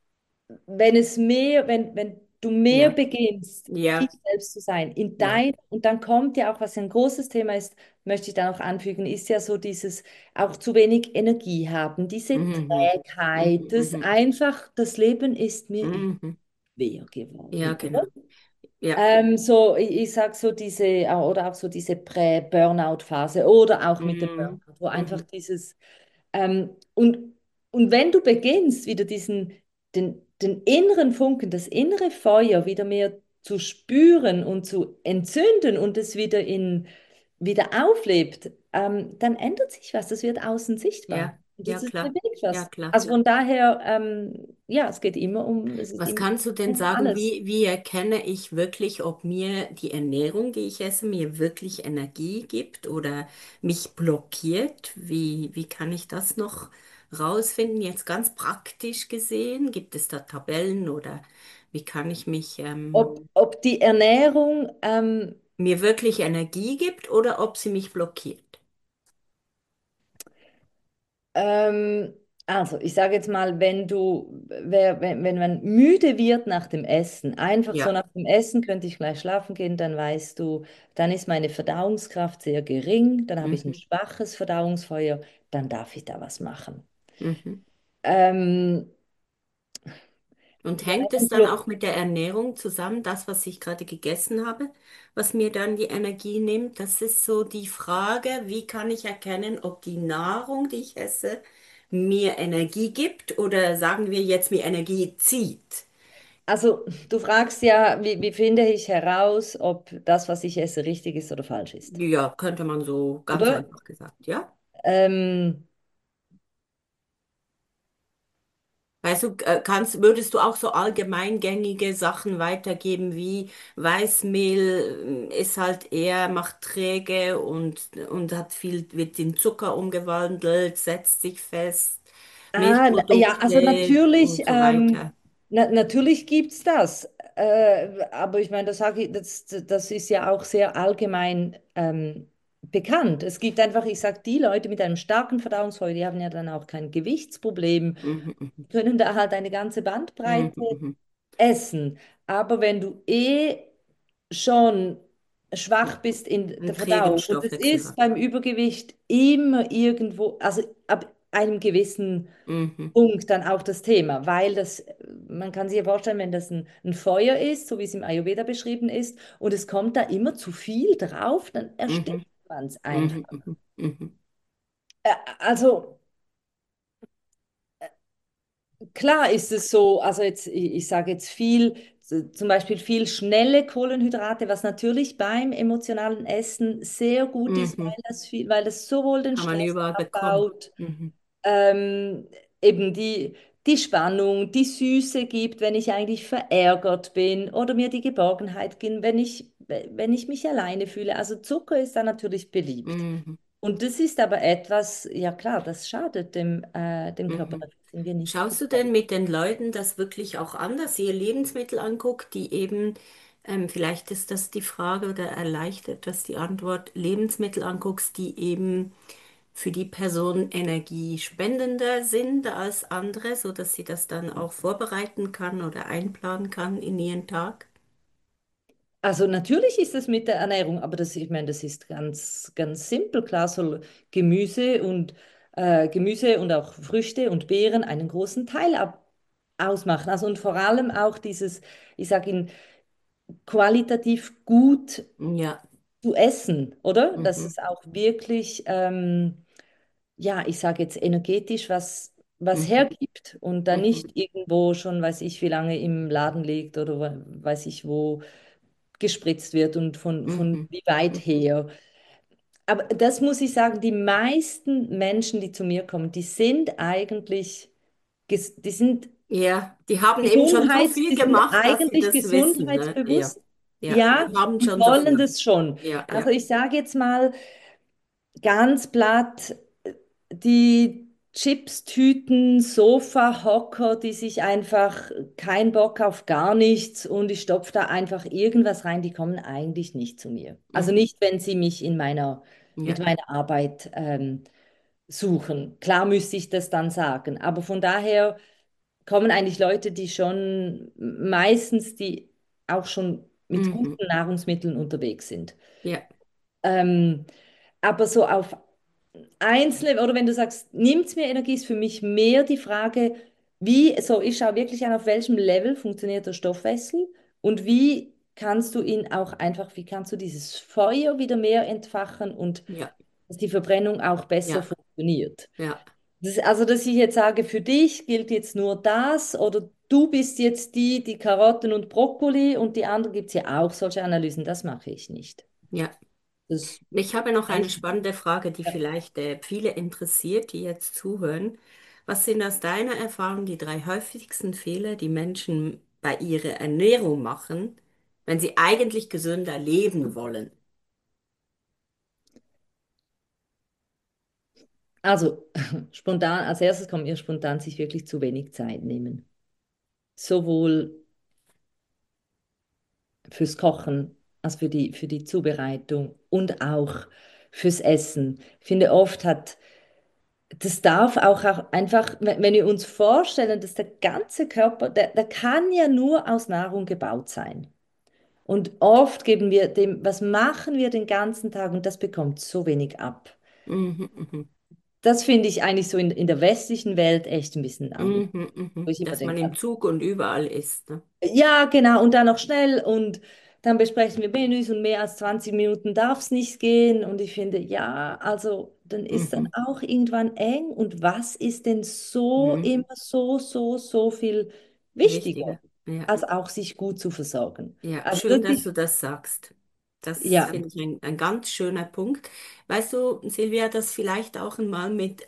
wenn du mehr
ja,
beginnst, dich
ja,
selbst zu sein,
ja.
und dann kommt ja auch, was ein großes Thema ist, möchte ich da noch anfügen, ist ja so dieses auch zu wenig Energie haben, diese
Mhm,
Trägheit,
mhm,
das
mhm,
einfach, das Leben ist mir
mhm.
schwer
Ja,
geworden, oder?
genau. Ja.
So, ich sag so oder auch so diese Prä-Burnout-Phase oder auch mit dem
Mhm,
Burnout, wo einfach
mhm.
dieses, ähm, und, und wenn du beginnst, wieder den inneren Funken, das innere Feuer wieder mehr zu spüren und zu entzünden und es wieder auflebt, dann ändert sich was, das wird außen sichtbar.
Ja,
Und
ja,
das ist
klar.
bewegt
Ja,
was.
klar.
Also von daher, ja, es ist
Was
immer
kannst du denn
um
sagen,
alles.
wie erkenne ich wirklich, ob mir die Ernährung, die ich esse, mir wirklich Energie gibt oder mich blockiert? Wie kann ich das noch rausfinden? Jetzt ganz praktisch gesehen, gibt es da Tabellen oder wie kann ich mich
Ob die Ernährung,
mir wirklich Energie gibt oder ob sie mich blockiert?
ähm, Also, ich sage jetzt mal, wenn man müde wird nach dem Essen, einfach so
Ja.
nach dem Essen könnte ich gleich schlafen gehen, dann weißt du, dann ist meine Verdauungskraft sehr gering, dann habe ich ein
Mhm.
schwaches Verdauungsfeuer, dann darf ich da was machen.
Mhm.
Ähm,
Und
ja,
hängt es dann auch mit der Ernährung zusammen, das, was ich gerade gegessen habe, was mir dann die Energie nimmt? Das ist so die Frage, wie kann ich erkennen, ob die Nahrung, die ich esse, mir Energie gibt oder sagen wir jetzt mir Energie zieht?
also du fragst ja, wie finde ich heraus, ob das, was ich esse, richtig ist oder falsch ist,
Ja, könnte man so ganz
oder?
einfach gesagt, ja?
Ähm,
Weißt du, würdest du auch so allgemeingängige Sachen weitergeben wie Weißmehl ist halt eher, macht träge und hat viel, wird in Zucker umgewandelt, setzt sich fest,
Ja, also
Milchprodukte
natürlich,
und so weiter.
natürlich gibt es das. Aber ich meine, das ist ja auch sehr allgemein bekannt. Es gibt einfach, ich sage, die Leute mit einem starken Verdauungsfeuer, die haben ja dann auch kein Gewichtsproblem,
Mhm, mhm,
können da halt eine ganze
mhm,
Bandbreite
mhm.
essen. Aber wenn du schon schwach bist in der
Einen trägen
Verdauung und es
Stoffwechsel
ist
hat.
beim Übergewicht immer irgendwo, also ab einem gewissen
Mhm,
Punkt dann auch das Thema, weil man kann sich ja vorstellen, wenn das ein Feuer ist, so wie es im Ayurveda beschrieben ist, und es kommt da immer zu viel drauf, dann erstickt
mhm,
man es einfach.
mhm, mhm, mhm,
Also klar ist es so, also jetzt, ich sage jetzt viel, zum Beispiel viel schnelle Kohlenhydrate, was natürlich beim emotionalen Essen sehr gut ist,
mhm.
weil das sowohl den
Kann man
Stress
überall bekommen.
abbaut,
Mhm,
ähm, eben die Spannung, die Süße gibt, wenn ich eigentlich verärgert bin oder mir die Geborgenheit gibt, wenn ich mich alleine fühle. Also Zucker ist da natürlich beliebt.
mhm,
Und das ist aber etwas, ja klar, das schadet dem Körper,
mhm.
das sind wir nicht
Schaust du denn
gewöhnt.
mit den Leuten das wirklich auch an, dass ihr Lebensmittel anguckt, die eben, vielleicht ist das die Frage oder erleichtert das die Antwort, Lebensmittel anguckst, die eben für die Person energiespendender sind als andere, so dass sie das dann auch vorbereiten kann oder einplanen kann in ihren Tag?
Also natürlich ist es mit der Ernährung, aber ich meine, das ist ganz simpel. Klar soll Gemüse und auch Früchte und Beeren einen großen Teil ausmachen. Also und vor allem auch ich sage Ihnen, qualitativ gut
Ja.
zu essen, oder? Dass
Mhm.
es auch wirklich, ja, ich sage jetzt energetisch was
Mhm.
hergibt und dann
Mhm.
nicht irgendwo schon, weiß ich, wie lange im Laden liegt oder weiß ich wo gespritzt wird und von
Mhm.
wie weit
Mhm.
her. Aber das muss ich sagen, die meisten Menschen, die zu mir kommen, die sind
Ja, die haben eben schon so viel
Die sind
gemacht, dass sie
eigentlich
das wissen, ne? Ja,
gesundheitsbewusst,
ja,
ja,
die haben
und
schon so
wollen
viel.
das schon.
Ja,
Also
ja.
ich sage jetzt mal ganz platt, die Chips-Tüten, Sofa-Hocker, die sich einfach kein Bock auf gar nichts und ich stopfe da einfach irgendwas rein, die kommen eigentlich nicht zu mir. Also
Mhm.
nicht, wenn sie mich mit
Ja.
meiner Arbeit suchen. Klar müsste ich das dann sagen, aber von daher kommen eigentlich Leute, die schon meistens, die auch schon mit
Mhm.
guten Nahrungsmitteln unterwegs sind.
Ja.
Ähm, aber so auf einzelne, oder wenn du sagst, nimmt es mir Energie, ist für mich mehr die Frage, ich schaue wirklich an, auf welchem Level funktioniert der Stoffwechsel und wie kannst du dieses Feuer wieder mehr entfachen und
Ja.
dass die Verbrennung auch besser
Ja.
funktioniert.
Ja.
Also, dass ich jetzt sage, für dich gilt jetzt nur das oder du bist jetzt die Karotten und Brokkoli und die anderen gibt es ja auch solche Analysen, das mache ich nicht.
Ja.
Das
Ich habe noch eine
heißt,
spannende Frage, die
ja.
vielleicht viele interessiert, die jetzt zuhören. Was sind aus deiner Erfahrung die drei häufigsten Fehler, die Menschen bei ihrer Ernährung machen, wenn sie eigentlich gesünder leben wollen?
Also, spontan, als erstes kommt mir spontan sich wirklich zu wenig Zeit nehmen. Sowohl fürs Kochen als für die Zubereitung und auch fürs Essen. Ich finde, oft das darf auch einfach, wenn wir uns vorstellen, dass der ganze Körper, der kann ja nur aus Nahrung gebaut sein. Und oft geben wir dem, was machen wir den ganzen Tag und das bekommt so wenig ab.
Mhm, mhm,
Das finde ich eigentlich so in der westlichen Welt echt ein bisschen an.
mhm,
Wo
mhm.
ich immer
Dass man im
denke,
Zug und überall ist. Ne?
ja, genau, und dann noch schnell und dann besprechen wir Menüs und mehr als 20 Minuten darf es nicht gehen. Und ich finde, ja, also dann ist dann
Mhm,
auch irgendwann eng. Und was ist denn so
mhm.
immer so viel wichtiger,
Wichtiger. Ja.
als auch sich gut zu versorgen?
Ja,
Also
schön, dass
wirklich,
du das sagst. Das
ja.
finde ich ein ganz schöner Punkt. Weißt du, Silvia, das vielleicht auch einmal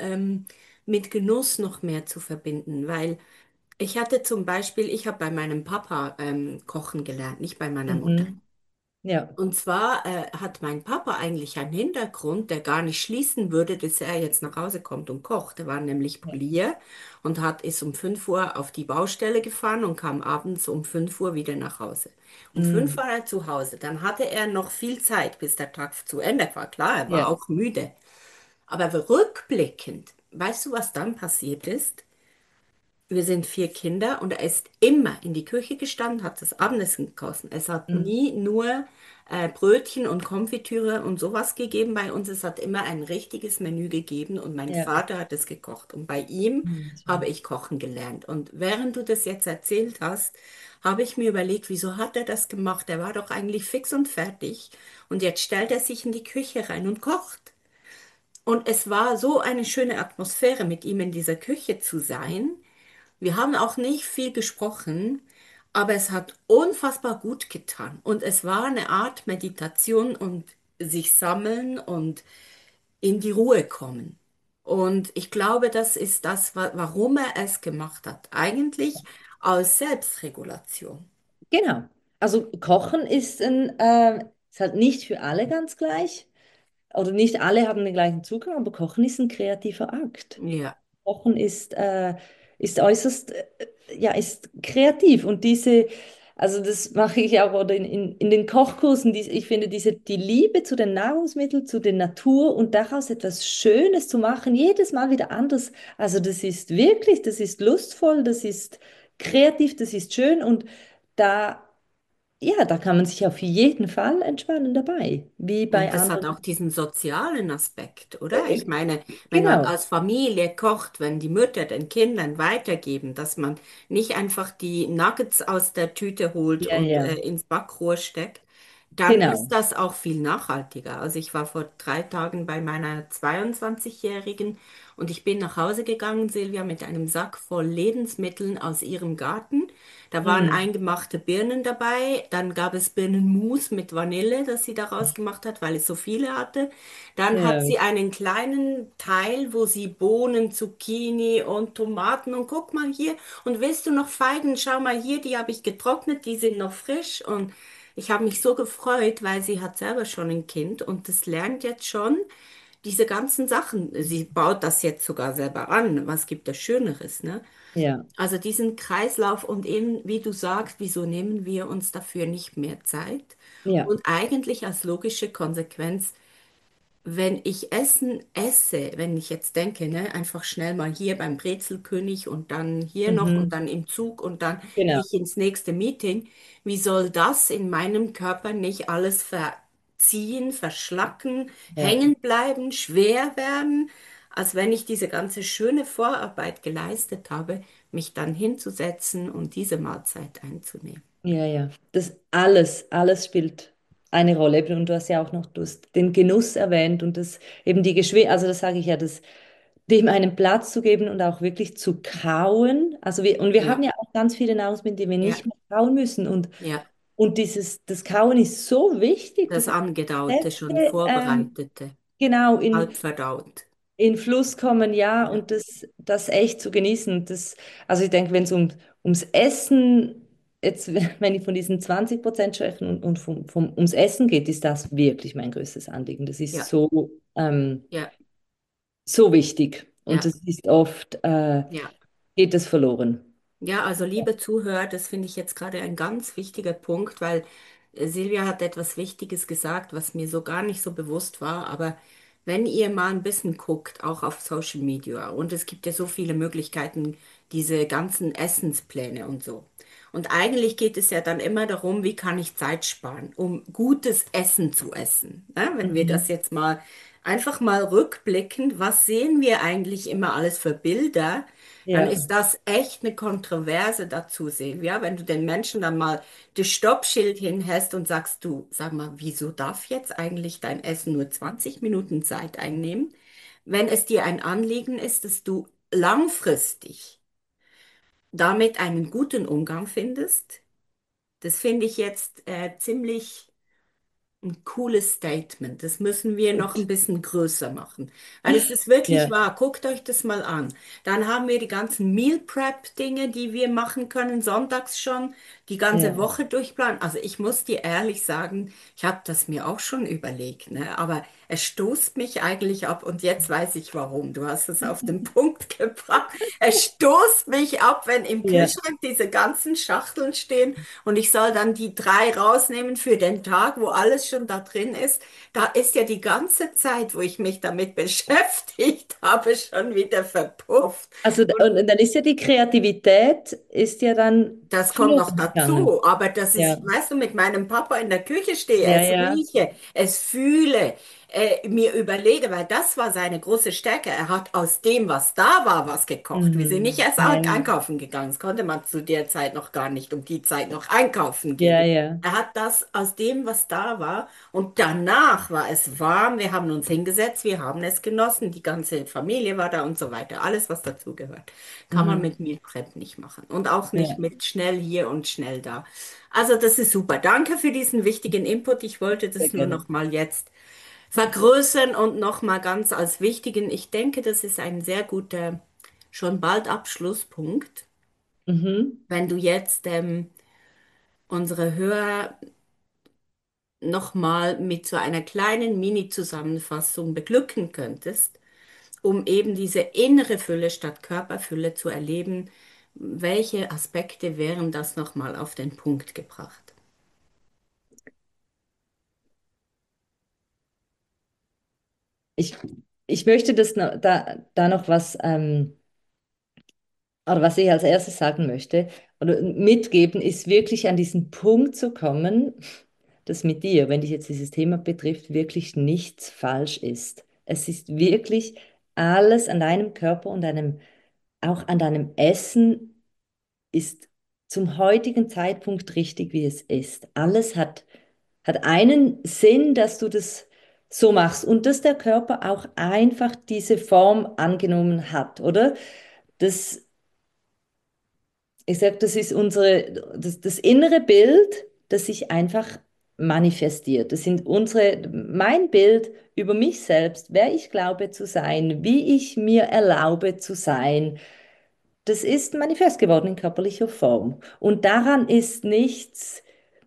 mit Genuss noch mehr zu verbinden, weil ich hatte zum Beispiel, ich habe bei meinem Papa kochen gelernt, nicht bei meiner Mutter.
Mhm. Ja.
Und zwar hat mein Papa eigentlich einen Hintergrund, der gar nicht schließen würde, dass er jetzt nach Hause kommt und kocht. Er war nämlich
Ja.
Polier und ist um 5 Uhr auf die Baustelle gefahren und kam abends um 5 Uhr wieder nach Hause. Um 5
Mhm.
war er zu Hause. Dann hatte er noch viel Zeit, bis der Tag zu Ende war. Klar, er war
Ja.
auch müde. Aber rückblickend, weißt du, was dann passiert ist? Wir sind 4 Kinder und er ist immer in die Küche gestanden, hat das Abendessen gekocht. Es hat
Mhm.
nie nur Brötchen und Konfitüre und sowas gegeben bei uns. Es hat immer ein richtiges Menü gegeben und mein
Ja.
Vater hat es gekocht. Und bei ihm
Mhm.
habe ich kochen gelernt. Und während du das jetzt erzählt hast, habe ich mir überlegt, wieso hat er das gemacht? Er war doch eigentlich fix und fertig. Und jetzt stellt er sich in die Küche rein und kocht. Und es war so eine schöne Atmosphäre, mit ihm in dieser Küche zu sein. Wir haben auch nicht viel gesprochen, aber es hat unfassbar gut getan. Und es war eine Art Meditation und sich sammeln und in die Ruhe kommen. Und ich glaube, das ist das, warum er es gemacht hat. Eigentlich aus Selbstregulation.
Genau. Also Kochen ist halt nicht für alle ganz gleich. Oder nicht alle haben den gleichen Zugang, aber Kochen ist ein kreativer Akt.
Ja.
Kochen ist äußerst, ja, ist kreativ. Und also das mache ich auch oder in den Kochkursen, ich finde die Liebe zu den Nahrungsmitteln, zu der Natur und daraus etwas Schönes zu machen, jedes Mal wieder anders. Also das ist lustvoll, das ist kreativ, das ist schön und da, ja, da kann man sich auf jeden Fall entspannen dabei, wie bei
Und das hat
anderen.
auch diesen sozialen Aspekt, oder? Ich
Äh,
meine, wenn man
genau.
als Familie kocht, wenn die Mütter den Kindern weitergeben, dass man nicht einfach die Nuggets aus der Tüte holt
Ja,
und
ja,
ins Backrohr steckt, dann ist
genau.
das auch viel nachhaltiger. Also ich war vor 3 Tagen bei meiner 22-Jährigen und ich bin nach Hause gegangen, Silvia, mit einem Sack voll Lebensmitteln aus ihrem Garten. Da waren
Mm,
eingemachte Birnen dabei, dann gab es Birnenmus mit Vanille, das sie daraus gemacht hat, weil es so viele hatte. Dann hat
ja,
sie einen kleinen Teil, wo sie Bohnen, Zucchini und Tomaten und guck mal hier und willst du noch Feigen? Schau mal hier, die habe ich getrocknet, die sind noch frisch und ich habe mich so gefreut, weil sie hat selber schon ein Kind und das lernt jetzt schon diese ganzen Sachen. Sie baut das jetzt sogar selber an. Was gibt es Schöneres, ne?
ja,
Also diesen Kreislauf und eben, wie du sagst, wieso nehmen wir uns dafür nicht mehr Zeit?
ja,
Und eigentlich als logische Konsequenz, wenn ich Essen esse, wenn ich jetzt denke, ne, einfach schnell mal hier beim Brezelkönig und dann hier noch und
mhm,
dann im Zug und dann gehe
genau,
ich ins nächste Meeting, wie soll das in meinem Körper nicht alles verziehen, verschlacken,
ja,
hängen bleiben, schwer werden, als wenn ich diese ganze schöne Vorarbeit geleistet habe, mich dann hinzusetzen und diese Mahlzeit einzunehmen.
ja, ja. Das alles spielt eine Rolle. Eben, und du hast ja auch noch, du hast den Genuss erwähnt und das eben die Geschwindigkeit, also das sage ich ja, dem einen Platz zu geben und auch wirklich zu kauen. Und wir haben
Ja,
ja auch ganz viele Nahrungsmittel, die wir nicht
ja,
mehr kauen müssen.
ja.
Und das Kauen ist so wichtig,
Das
dass
Angedaute, schon
Säfte,
Vorbereitete,
genau
halb verdaut.
in Fluss kommen, ja,
Ja.
und das echt zu genießen. Also ich denke, wenn es ums Essen, jetzt, wenn ich von diesen 20% spreche und ums Essen geht, ist das wirklich mein größtes Anliegen. Das ist
Ja, ja,
so wichtig. Und
ja,
es ist oft,
ja.
geht es verloren.
Ja, also liebe Zuhörer, das finde ich jetzt gerade ein ganz wichtiger Punkt, weil Silvia hat etwas Wichtiges gesagt, was mir so gar nicht so bewusst war, aber wenn ihr mal ein bisschen guckt, auch auf Social Media, und es gibt ja so viele Möglichkeiten, diese ganzen Essenspläne und so. Und eigentlich geht es ja dann immer darum, wie kann ich Zeit sparen, um gutes Essen zu essen. Ne? Wenn wir das
Mhm.
jetzt mal einfach mal rückblickend, was sehen wir eigentlich immer alles für Bilder? Dann
Ja,
ist das echt eine Kontroverse dazu sehen. Ja, wenn du den Menschen dann mal das Stoppschild hinhältst und sagst, du, sag mal, wieso darf jetzt eigentlich dein Essen nur 20 Minuten Zeit einnehmen, wenn es dir ein Anliegen ist, dass du langfristig damit einen guten Umgang findest? Das finde ich jetzt ziemlich ein cooles Statement. Das müssen wir noch ein bisschen größer machen. Weil es ist wirklich
ja,
wahr. Guckt euch das mal an. Dann haben wir die ganzen Meal Prep Dinge, die wir machen können, sonntags schon, die ganze
ja.
Woche durchplanen. Also ich muss dir ehrlich sagen, ich habe das mir auch schon überlegt, ne? Aber es stoßt mich eigentlich ab und jetzt weiß ich warum. Du hast es auf den Punkt gebracht. Es stoßt mich ab, wenn im
Ja.
Kühlschrank diese ganzen Schachteln stehen und ich soll dann die drei rausnehmen für den Tag, wo alles schon da drin ist. Da ist ja die ganze Zeit, wo ich mich damit beschäftigt habe, schon wieder verpufft.
Also, und dann ist ja die Kreativität, ist ja dann
Das kommt noch
flöten gegangen.
dazu, aber das ist,
Ja,
weißt du, mit meinem Papa in der Küche stehe,
ja,
es
ja.
rieche, es fühle, mir überlege, weil das war seine große Stärke. Er hat aus dem, was da war, was gekocht. Wir sind nicht
Mhm.
erst
Ja, ja,
einkaufen gegangen. Das konnte man zu der Zeit noch gar nicht um die Zeit noch einkaufen
ja,
gehen.
ja.
Er hat das aus dem, was da war. Und danach war es warm. Wir haben uns hingesetzt, wir haben es genossen. Die ganze Familie war da und so weiter. Alles, was dazugehört. Kann man
Mhm.
mit Meal Prep nicht machen. Und auch nicht
Ja,
mit schnell hier und schnell da. Also das ist super. Danke für diesen wichtigen Input. Ich wollte
sehr
das nur
gerne.
noch mal jetzt vergrößern und noch mal ganz als wichtigen. Ich denke, das ist ein sehr guter, schon bald Abschlusspunkt.
Mhm.
Wenn du jetzt unsere Hörer noch mal mit so einer kleinen Mini-Zusammenfassung beglücken könntest, um eben diese innere Fülle statt Körperfülle zu erleben. Welche Aspekte wären das nochmal auf den Punkt gebracht?
Ich, ich möchte da noch was, oder was ich als erstes sagen möchte, oder mitgeben, ist wirklich an diesen Punkt zu kommen, dass mit dir, wenn dich jetzt dieses Thema betrifft, wirklich nichts falsch ist. Es ist wirklich alles an deinem Körper und auch an deinem Essen ist zum heutigen Zeitpunkt richtig, wie es ist. Alles hat einen Sinn, dass du das so machst und dass der Körper auch einfach diese Form angenommen hat, oder? Das, ich sage, das ist das innere Bild, das sich einfach manifestiert. Das sind mein Bild über mich selbst, wer ich glaube zu sein, wie ich mir erlaube zu sein. Das ist manifest geworden in körperlicher Form. Und daran ist nichts,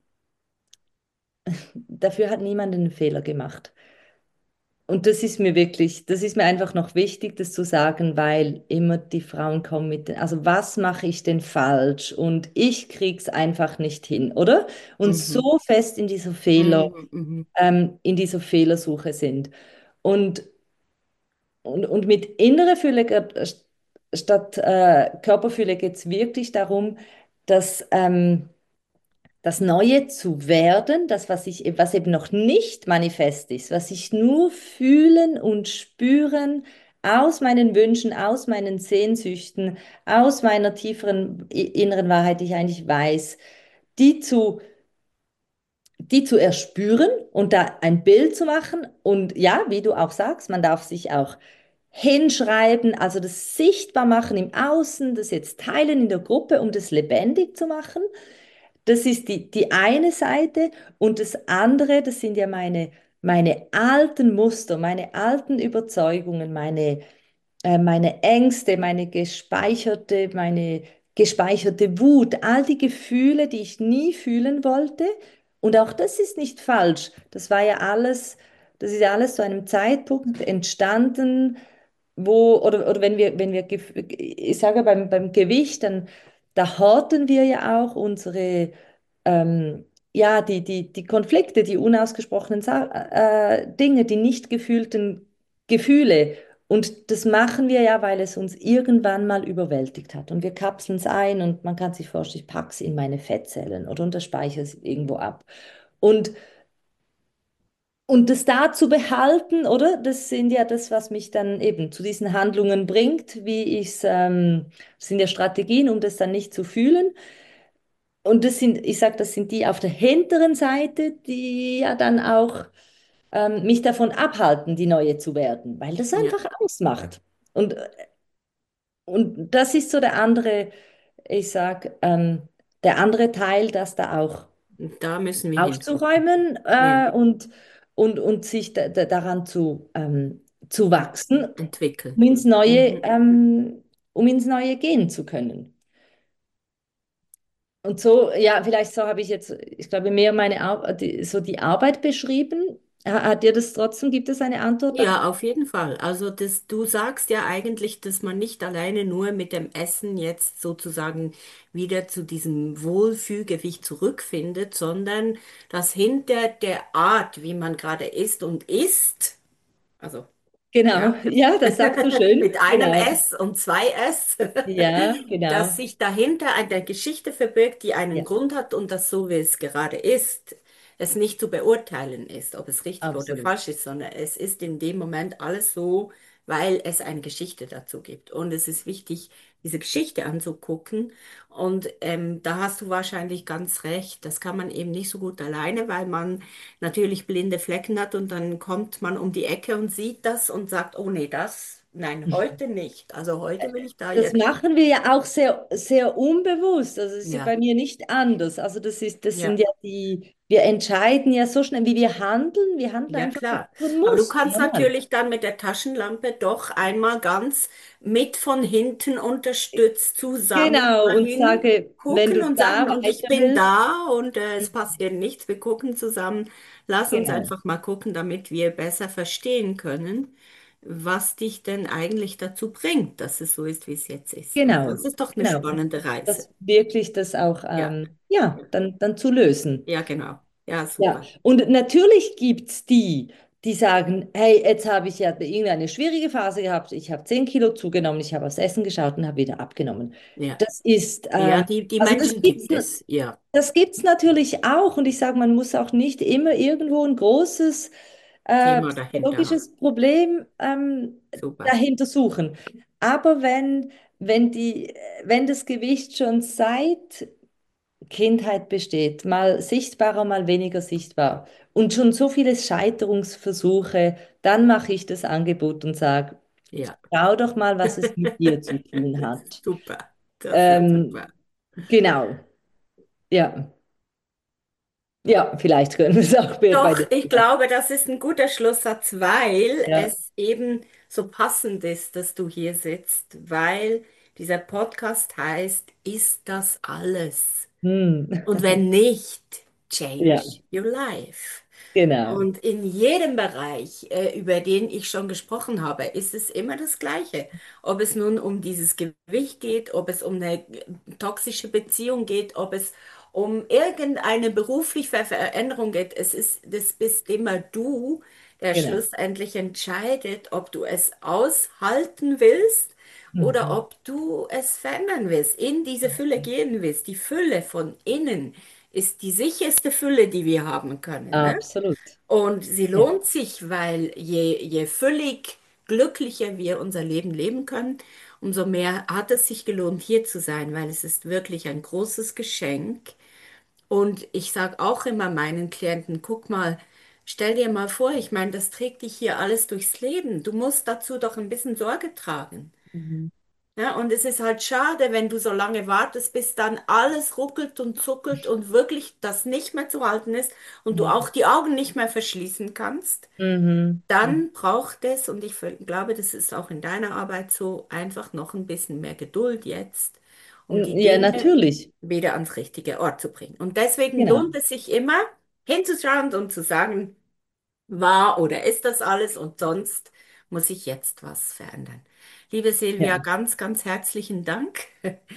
dafür hat niemand einen Fehler gemacht. Und das ist mir einfach noch wichtig, das zu sagen, weil immer die Frauen kommen also was mache ich denn falsch? Und ich krieg's einfach nicht hin, oder? Und
Mhm.
so fest
Mhm. Mhm.
in dieser Fehlersuche sind. Und, und mit innerer Fülle statt Körperfülle geht es wirklich darum, dass das Neue zu werden, was eben noch nicht manifest ist, was ich nur fühlen und spüren aus meinen Wünschen, aus meinen Sehnsüchten, aus meiner tieferen inneren Wahrheit, die ich eigentlich weiß, die zu, die zu erspüren und da ein Bild zu machen. Und ja, wie du auch sagst, man darf sich auch hinschreiben, also das sichtbar machen im Außen, das jetzt teilen in der Gruppe, um das lebendig zu machen. Das ist die eine Seite und das andere, das sind ja meine alten Muster, meine alten Überzeugungen, meine Ängste, meine gespeicherte Wut, all die Gefühle, die ich nie fühlen wollte. Und auch das ist nicht falsch. Das ist ja alles zu einem Zeitpunkt entstanden, oder ich sage beim Gewicht, dann, da horten wir ja auch die Konflikte, die unausgesprochenen Dinge, die nicht gefühlten Gefühle. Und das machen wir ja, weil es uns irgendwann mal überwältigt hat. Und wir kapseln es ein und man kann sich vorstellen, ich packe es in meine Fettzellen oder und das speichere es irgendwo ab. Und, und das da zu behalten, oder? Das sind ja das, was mich dann eben zu diesen Handlungen bringt, wie ich es, das sind ja Strategien, um das dann nicht zu fühlen. Und das sind, ich sage, das sind die auf der hinteren Seite, die ja dann auch mich davon abhalten, die Neue zu werden, weil das
Ja,
einfach Angst macht. Und das ist so der andere, ich sag, der andere Teil, das da auch
und da müssen wir hingucken.
aufzuräumen
Ja,
und sich daran zu wachsen,
entwickeln.
um ins Neue,
Mhm.
um ins Neue gehen zu können. Und so, ja, vielleicht so habe ich jetzt, ich glaube, mehr meine so die Arbeit beschrieben. Hat dir das trotzdem, gibt es eine Antwort darauf?
Ja, auf jeden Fall. Also du sagst ja eigentlich, dass man nicht alleine nur mit dem Essen jetzt sozusagen wieder zu diesem Wohlfühlgewicht zurückfindet, sondern dass hinter der Art, wie man gerade isst und isst, also
Genau,
ja,
ja, das sagst du schön.
mit einem
Genau.
S und zwei S,
Ja,
dass
genau.
sich dahinter eine Geschichte verbirgt, die einen
Ja,
Grund hat und das so, wie es gerade ist, es nicht zu beurteilen ist, ob es richtig oder
absolut.
falsch ist, sondern es ist in dem Moment alles so, weil es eine Geschichte dazu gibt. Und es ist wichtig, diese Geschichte anzugucken. Und da hast du wahrscheinlich ganz recht. Das kann man eben nicht so gut alleine, weil man natürlich blinde Flecken hat und dann kommt man um die Ecke und sieht das und sagt, oh nee, das, nein, heute nicht. Also heute will ich da
Das
jetzt,
machen wir ja auch sehr, sehr unbewusst. Also es ist ja bei
ja,
mir nicht anders. Also das sind
ja,
ja wir entscheiden ja so schnell, wie wir handeln
ja
einfach mit
klar.
so einem
Aber du
Muster.
kannst
Normal.
natürlich dann mit der Taschenlampe doch einmal ganz mit von hinten unterstützt zusammen
Genau, und
dahin
sage, wenn
gucken
du
und
da
sagen, und ich
weiter
bin
willst,
da und es passiert nichts. Wir gucken zusammen. Lass uns
genau,
einfach mal gucken, damit wir besser verstehen können, was dich denn eigentlich dazu bringt, dass es so ist, wie es jetzt ist. Und
genau,
das ist doch eine
genau,
spannende Reise.
das wirklich das auch,
Ja,
ja, dann zu lösen.
ja, genau. Ja,
Ja,
super.
und natürlich gibt es die, die sagen, hey, jetzt habe ich ja irgendeine schwierige Phase gehabt, ich habe 10 Kilo zugenommen, ich habe aufs Essen geschaut und habe wieder abgenommen.
Ja,
Das ist,
ja, die
also
Menschen gibt es. Ja,
das gibt's natürlich auch und ich sage, man muss auch nicht immer irgendwo ein großes
Thema dahinter haben.
psychologisches Problem
Super.
dahinter suchen. Aber wenn das Gewicht schon seit Kindheit besteht, mal sichtbarer, mal weniger sichtbar und schon so viele Scheiterungsversuche, dann mache ich das Angebot und sage,
Ja.
schau doch mal, was es mit dir zu tun hat.
Super. Das ist super.
Ähm, genau, ja. Ja, vielleicht können wir es auch bei
Doch,
dir.
ich glaube, das ist ein guter Schlusssatz, weil
Ja.
es eben so passend ist, dass du hier sitzt, weil dieser Podcast heißt, ist das alles?
Hm.
Und wenn nicht,
Ja,
change your life.
genau.
Und in jedem Bereich, über den ich schon gesprochen habe, ist es immer das Gleiche. Ob es nun um dieses Gewicht geht, ob es um eine toxische Beziehung geht, ob es um irgendeine berufliche Veränderung geht. Das bist immer du, der
Genau.
schlussendlich entscheidet, ob du es aushalten willst oder
Mhm.
ob du es verändern willst, in diese Fülle gehen willst. Die Fülle von innen ist die sicherste Fülle, die wir haben können, ne?
Absolut.
Und sie
Ja.
lohnt sich, weil je völlig glücklicher wir unser Leben leben können, umso mehr hat es sich gelohnt, hier zu sein, weil es ist wirklich ein großes Geschenk. Und ich sage auch immer meinen Klienten, guck mal, stell dir mal vor, ich meine, das trägt dich hier alles durchs Leben. Du musst dazu doch ein bisschen Sorge tragen.
Mhm.
Ja, und es ist halt schade, wenn du so lange wartest, bis dann alles ruckelt und zuckelt und wirklich das nicht mehr zu halten ist und du
Mhm.
auch die Augen nicht mehr verschließen kannst.
Mhm. Mhm.
Dann braucht es, und glaube, das ist auch in deiner Arbeit so, einfach noch ein bisschen mehr Geduld jetzt, um die
Ja,
Dinge
natürlich.
wieder ans richtige Ort zu bringen. Und deswegen lohnt
Genau.
es sich immer, hinzuschauen und zu sagen, war oder ist das alles und sonst muss ich jetzt was verändern. Liebe Silvia,
Ja.
ganz, ganz herzlichen Dank.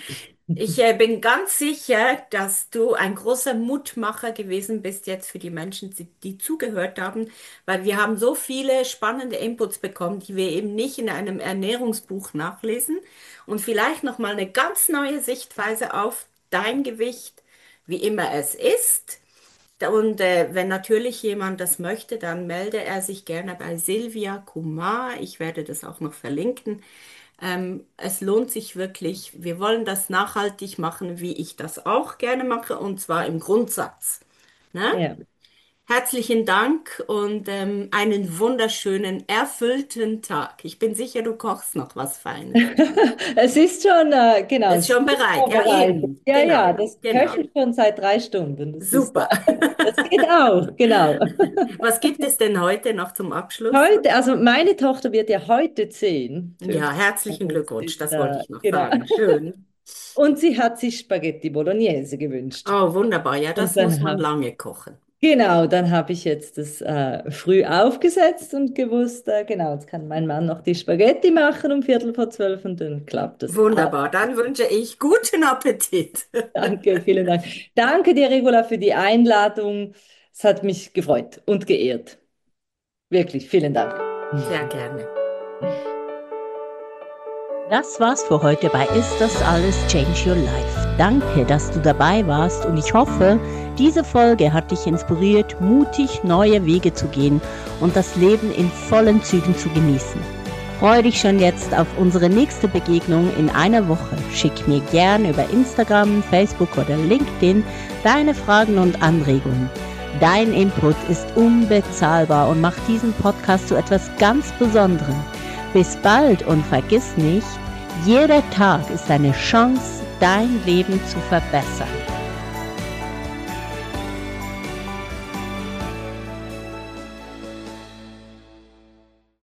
Ich bin ganz sicher, dass du ein großer Mutmacher gewesen bist jetzt für die Menschen, die zugehört haben, weil wir haben so viele spannende Inputs bekommen, die wir eben nicht in einem Ernährungsbuch nachlesen und vielleicht noch mal eine ganz neue Sichtweise auf dein Gewicht, wie immer es ist. Und wenn natürlich jemand das möchte, dann melde er sich gerne bei Silvia Kumar. Ich werde das auch noch verlinken. Es lohnt sich wirklich. Wir wollen das nachhaltig machen, wie ich das auch gerne mache, und zwar im Grundsatz. Ne?
Ja.
Herzlichen Dank und einen wunderschönen, erfüllten Tag. Ich bin sicher, du kochst noch was Feines.
Es ist schon, genau,
Ist
es
schon
ist
bereit. Ja,
vorbereitet.
eben.
Ja, ja,
Genau,
das
genau.
köchelt schon seit 3 Stunden. Das ist,
Super.
das geht auch, genau.
Was gibt es denn heute noch zum Abschluss?
Heute, also meine Tochter wird ja heute 10,
Ja,
15.
herzlichen
Das
Glückwunsch,
ist,
das wollte ich noch
genau.
sagen. Schön.
Und sie hat sich Spaghetti Bolognese gewünscht.
Oh, wunderbar. Ja,
Und
das muss
dann
man
habe
lange kochen.
Genau, dann habe ich jetzt das früh aufgesetzt und gewusst, genau, jetzt kann mein Mann noch die Spaghetti machen um Viertel vor 12 und dann klappt das.
Wunderbar. Dann wünsche ich guten Appetit.
Danke, vielen Dank. Danke dir, Regula, für die Einladung. Es hat mich gefreut und geehrt. Wirklich, vielen Dank.
Sehr gerne.
Das war's für heute bei Ist das alles Change Your Life. Danke, dass du dabei warst und ich hoffe, diese Folge hat dich inspiriert, mutig neue Wege zu gehen und das Leben in vollen Zügen zu genießen. Freue dich schon jetzt auf unsere nächste Begegnung in einer Woche. Schick mir gerne über Instagram, Facebook oder LinkedIn deine Fragen und Anregungen. Dein Input ist unbezahlbar und macht diesen Podcast zu etwas ganz Besonderem. Bis bald und vergiss nicht, jeder Tag ist eine Chance, dein Leben zu verbessern.